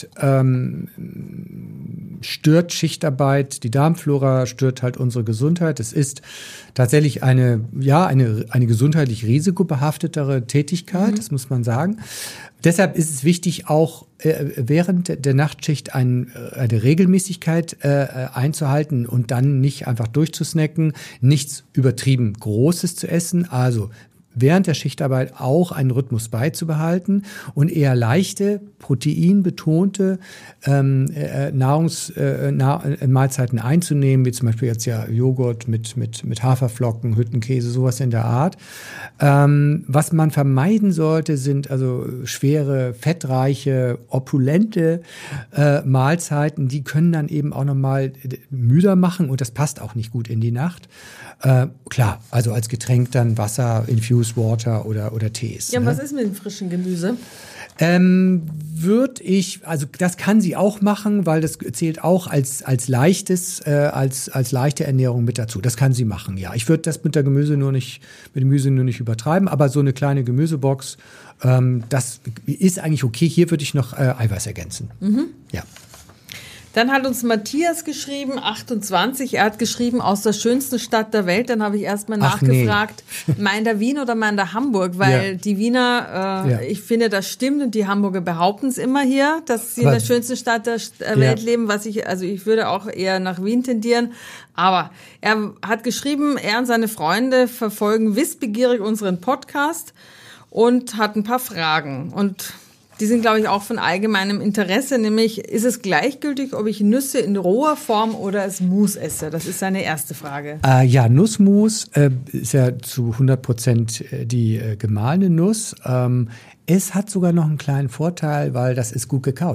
stört Schichtarbeit die Darmflora, stört halt unsere Gesundheit. Es ist tatsächlich eine gesundheitlich risikobehaftetere Tätigkeit, das muss man sagen. Deshalb ist es wichtig, auch während der Nachtschicht eine Regelmäßigkeit einzuhalten und dann nicht einfach durchzusnacken, nichts übertrieben Großes zu essen, also während der Schichtarbeit auch einen Rhythmus beizubehalten und eher leichte, proteinbetonte Mahlzeiten einzunehmen, wie zum Beispiel jetzt ja Joghurt mit Haferflocken, Hüttenkäse, sowas in der Art. Was man vermeiden sollte, sind also schwere, fettreiche, opulente Mahlzeiten. Die können dann eben auch nochmal müder machen und das passt auch nicht gut in die Nacht. Klar, also als Getränk dann Wasser, Infused Water oder Tees. Ja, was ist mit dem frischen Gemüse? Also das kann sie auch machen, weil das zählt auch als leichte Ernährung mit dazu. Das kann sie machen, ja. Ich würde das mit dem Gemüse nur nicht übertreiben, aber so eine kleine Gemüsebox, das ist eigentlich okay. Hier würde ich noch Eiweiß ergänzen. Ja. Dann hat uns Matthias geschrieben, 28, er hat geschrieben, aus der schönsten Stadt der Welt. Dann habe ich erstmal nachgefragt, meint er Wien oder meint er Hamburg? Weil die Wiener, ich finde, das stimmt und die Hamburger behaupten es immer hier, dass sie in der schönsten Stadt der Welt leben, ich würde auch eher nach Wien tendieren. Aber er hat geschrieben, er und seine Freunde verfolgen wissbegierig unseren Podcast und hat ein paar Fragen und die sind, glaube ich, auch von allgemeinem Interesse, nämlich ist es gleichgültig, ob ich Nüsse in roher Form oder als Mus esse? Das ist seine erste Frage. Nussmus ist ja zu 100% die gemahlene Nuss. Es hat sogar noch einen kleinen Vorteil, weil das ist gut gekaut.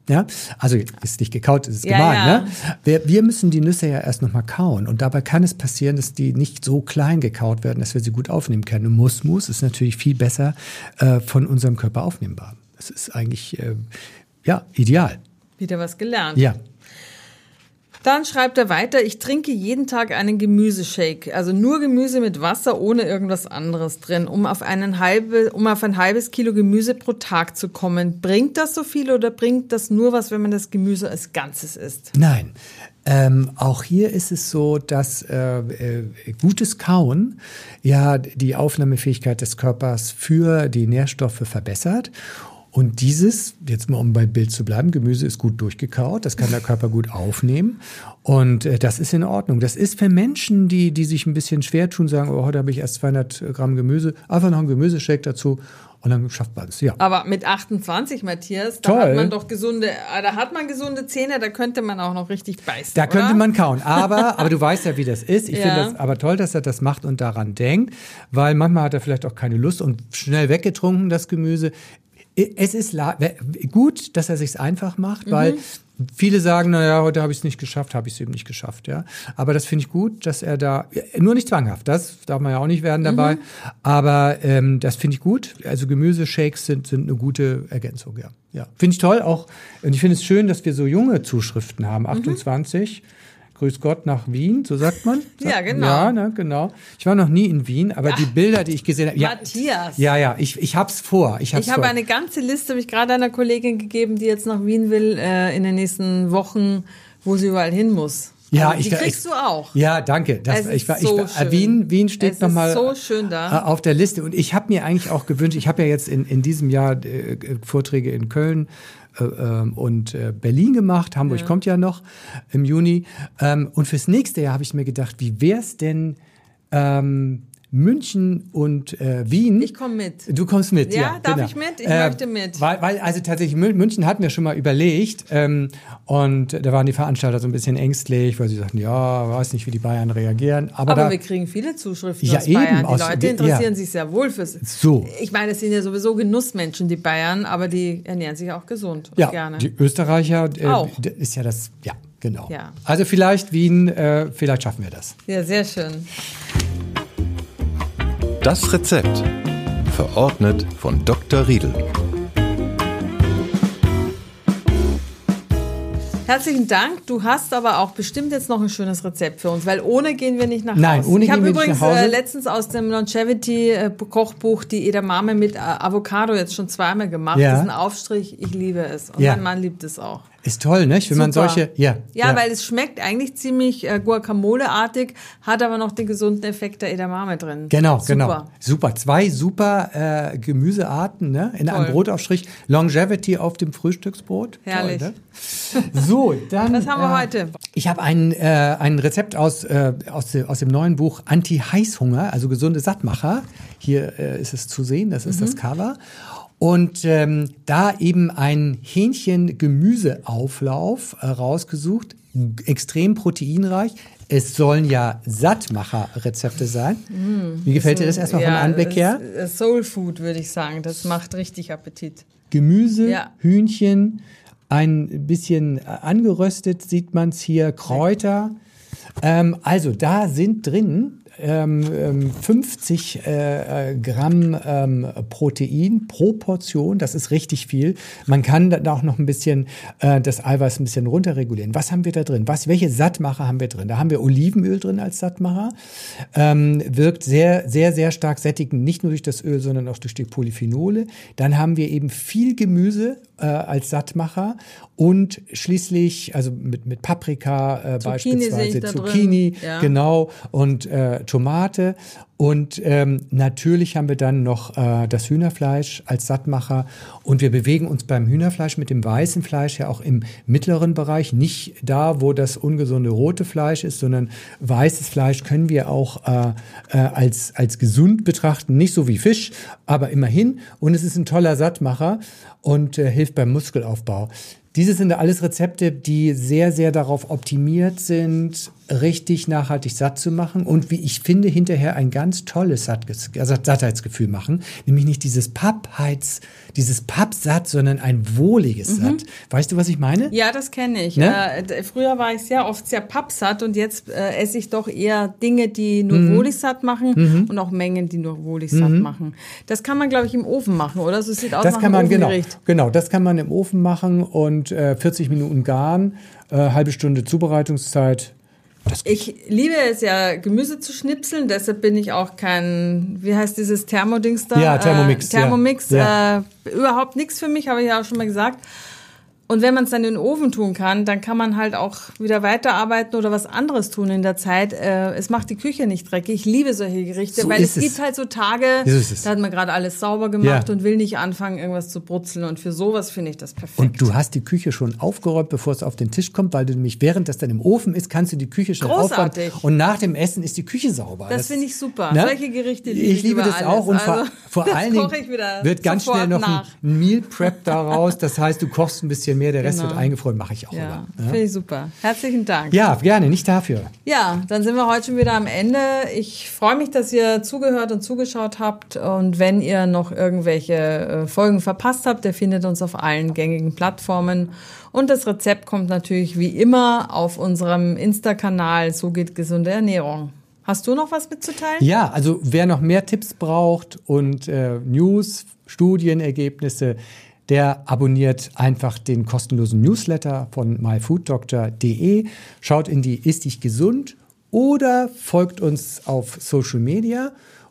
Ja, also ist nicht gekaut, ist gemein. Ne? Wir müssen die Nüsse ja erst nochmal kauen. Und dabei kann es passieren, dass die nicht so klein gekaut werden, dass wir sie gut aufnehmen können. Und Musmus ist natürlich viel besser von unserem Körper aufnehmbar. Das ist eigentlich, ideal. Wieder was gelernt. Ja. Dann schreibt er weiter, ich trinke jeden Tag einen Gemüseshake, also nur Gemüse mit Wasser, ohne irgendwas anderes drin, um auf ein halbes Kilo Gemüse pro Tag zu kommen. Bringt das so viel oder bringt das nur was, wenn man das Gemüse als Ganzes isst? Nein. Auch hier ist es so, dass gutes Kauen ja die Aufnahmefähigkeit des Körpers für die Nährstoffe verbessert. Und dieses, jetzt mal um beim Bild zu bleiben, Gemüse ist gut durchgekaut, das kann der Körper gut aufnehmen und das ist in Ordnung. Das ist für Menschen, die sich ein bisschen schwer tun, sagen, oh, heute habe ich erst 200 Gramm Gemüse, einfach noch einen Gemüseshake dazu und dann schafft man es, ja. Aber mit 28, Matthias, da hat man doch gesunde Zähne, da könnte man auch noch richtig beißen, Da könnte oder? man kauen, aber du weißt ja, wie das ist. Ich finde das aber toll, dass er das macht und daran denkt, weil manchmal hat er vielleicht auch keine Lust und schnell weggetrunken, das Gemüse. Es ist gut, dass er sich's einfach macht, weil viele sagen, naja, heute habe ich es nicht geschafft, habe ich es eben nicht geschafft. Ja. Aber das finde ich gut, dass er da, nur nicht zwanghaft, das darf man ja auch nicht werden dabei, aber das finde ich gut. Also Gemüseshakes sind eine gute Ergänzung, ja. Ja. Finde ich toll auch, und ich finde es schön, dass wir so junge Zuschriften haben, 28. Grüß Gott nach Wien, so sagt man. Ja, genau. Ja, ne, genau. Ich war noch nie in Wien, aber die Bilder, die ich gesehen habe. Matthias. Ja, ich hab's vor. Ich habe eine ganze Liste, habe ich gerade einer Kollegin gegeben, die jetzt nach Wien will, in den nächsten Wochen, wo sie überall hin muss. Ja, also, die kriegst du auch. Ja, danke. Wien steht nochmal so schön da auf der Liste. Und ich habe mir eigentlich auch gewünscht, ich habe ja jetzt in diesem Jahr Vorträge in Köln und Berlin gemacht. Hamburg kommt ja noch im Juni. Und fürs nächste Jahr habe ich mir gedacht, wie wär's denn München und Wien. Ich komme mit. Du kommst mit, ja. Ja, darf ich mit? Ich möchte mit. Weil also tatsächlich, München hatten wir schon mal überlegt und da waren die Veranstalter so ein bisschen ängstlich, weil sie sagten, ja, weiß nicht, wie die Bayern reagieren. Aber wir kriegen viele Zuschriften ja, aus Bayern. Eben, die Leute interessieren sich sehr wohl fürs... So. Ich meine, es sind ja sowieso Genussmenschen, die Bayern, aber die ernähren sich auch gesund und gerne. Die Österreicher auch. Ist ja das, ja, genau. Ja. Also vielleicht Wien, vielleicht schaffen wir das. Ja, sehr schön. Das Rezept. Verordnet von Dr. Riedl. Herzlichen Dank. Du hast aber auch bestimmt jetzt noch ein schönes Rezept für uns, weil ohne gehen wir nicht nach Hause. Nein, ohne gehen wir nicht nach Hause. Ich habe übrigens letztens aus dem Longevity-Kochbuch die Edamame mit Avocado jetzt schon zweimal gemacht. Ja. Das ist ein Aufstrich. Ich liebe es. Und mein Mann liebt es auch. Ist toll, ne? Wenn man solche, ja, weil es schmeckt eigentlich ziemlich Guacamole-artig, hat aber noch den gesunden Effekt der Edamame drin. Genau, super. Genau. Super. Zwei super Gemüsearten, ne? In einem Brotaufstrich. Longevity auf dem Frühstücksbrot. Herrlich. Toll, ne? So, dann. Was haben wir heute? Ich habe ein Rezept aus dem neuen Buch Anti-Heißhunger, also gesunde Sattmacher. Hier ist es zu sehen, das ist das Cover. Und da eben ein Hähnchen-Gemüseauflauf rausgesucht, extrem proteinreich. Es sollen ja Sattmacher-Rezepte sein. Wie gefällt dir das erstmal vom Anblick her? Soul Food, würde ich sagen. Das macht richtig Appetit. Gemüse, Hühnchen, ein bisschen angeröstet sieht man es hier, Kräuter. Also da sind drin 50 Gramm Protein pro Portion, das ist richtig viel. Man kann da auch noch ein bisschen das Eiweiß ein bisschen runterregulieren. Was haben wir da drin? Welche Sattmacher haben wir drin? Da haben wir Olivenöl drin als Sattmacher. Wirkt sehr, sehr, sehr stark sättigend, nicht nur durch das Öl, sondern auch durch die Polyphenole. Dann haben wir eben viel Gemüse als Sattmacher und schließlich, also mit Paprika beispielsweise, Zucchini, genau, und Tomate. Und natürlich haben wir dann noch das Hühnerfleisch als Sattmacher. Und wir bewegen uns beim Hühnerfleisch mit dem weißen Fleisch ja auch im mittleren Bereich. Nicht da, wo das ungesunde rote Fleisch ist, sondern weißes Fleisch können wir auch als gesund betrachten. Nicht so wie Fisch, aber immerhin. Und es ist ein toller Sattmacher und hilft beim Muskelaufbau. Diese sind alles Rezepte, die sehr, sehr darauf optimiert sind, richtig nachhaltig satt zu machen und wie ich finde, hinterher ein ganz ganz tolles Sattheitsgefühl machen, nämlich nicht dieses Pappsatt, sondern ein wohliges Satt. Weißt du, was ich meine? Ja, das kenne ich. Ne? Früher war ich sehr oft sehr pappsatt und jetzt esse ich doch eher Dinge, die nur wohlig satt machen und auch Mengen, die nur wohlig satt machen. Das kann man, glaube ich, im Ofen machen, oder? So sieht aus nach einem Ofengericht. Genau, das kann man im Ofen machen und 40 Minuten garen, halbe Stunde Zubereitungszeit. Ich liebe es ja, Gemüse zu schnipseln, deshalb bin ich auch kein, wie heißt dieses Thermodings da? Ja, Thermomix. Thermomix, ja. Überhaupt nichts für mich, habe ich ja auch schon mal gesagt. Und wenn man es dann in den Ofen tun kann, dann kann man halt auch wieder weiterarbeiten oder was anderes tun in der Zeit. Es macht die Küche nicht dreckig. Ich liebe solche Gerichte, so weil es gibt halt so Tage, da hat man gerade alles sauber gemacht und will nicht anfangen, irgendwas zu brutzeln. Und für sowas finde ich das perfekt. Und du hast die Küche schon aufgeräumt, bevor es auf den Tisch kommt, weil du nämlich, während das dann im Ofen ist, kannst du die Küche schon aufräumen. Und nach dem Essen ist die Küche sauber. Das finde ich super. Ne? Solche Gerichte liebe ich liebe das alles. auch. Und vor allen Dingen wird ganz schnell noch ein Meal Prep daraus. Das heißt, du kochst ein bisschen mehr, der Rest wird eingefroren, mache ich auch immer. Finde ich super. Herzlichen Dank. Ja, gerne, nicht dafür. Ja, dann sind wir heute schon wieder am Ende. Ich freue mich, dass ihr zugehört und zugeschaut habt. Und wenn ihr noch irgendwelche Folgen verpasst habt, ihr findet uns auf allen gängigen Plattformen. Und das Rezept kommt natürlich wie immer auf unserem Insta-Kanal So geht gesunde Ernährung. Hast du noch was mitzuteilen? Ja, also wer noch mehr Tipps braucht und News, Studienergebnisse, der abonniert einfach den kostenlosen Newsletter von myfooddoctor.de, schaut in die Ist dich gesund oder folgt uns auf Social Media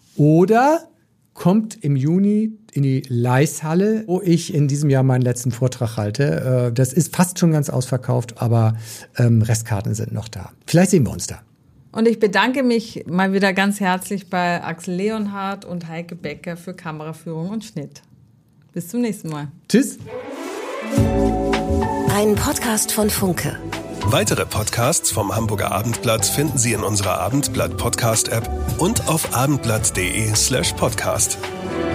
oder kommt im Juni in die Leishalle, wo ich in diesem Jahr meinen letzten Vortrag halte. Das ist fast schon ganz ausverkauft, aber Restkarten sind noch da. Vielleicht sehen wir uns da. Und ich bedanke mich mal wieder ganz herzlich bei Axel Leonhardt und Heike Becker für Kameraführung und Schnitt. Bis zum nächsten Mal. Tschüss. Ein Podcast von Funke. Weitere Podcasts vom Hamburger Abendblatt finden Sie in unserer Abendblatt Podcast App und auf abendblatt.de/podcast.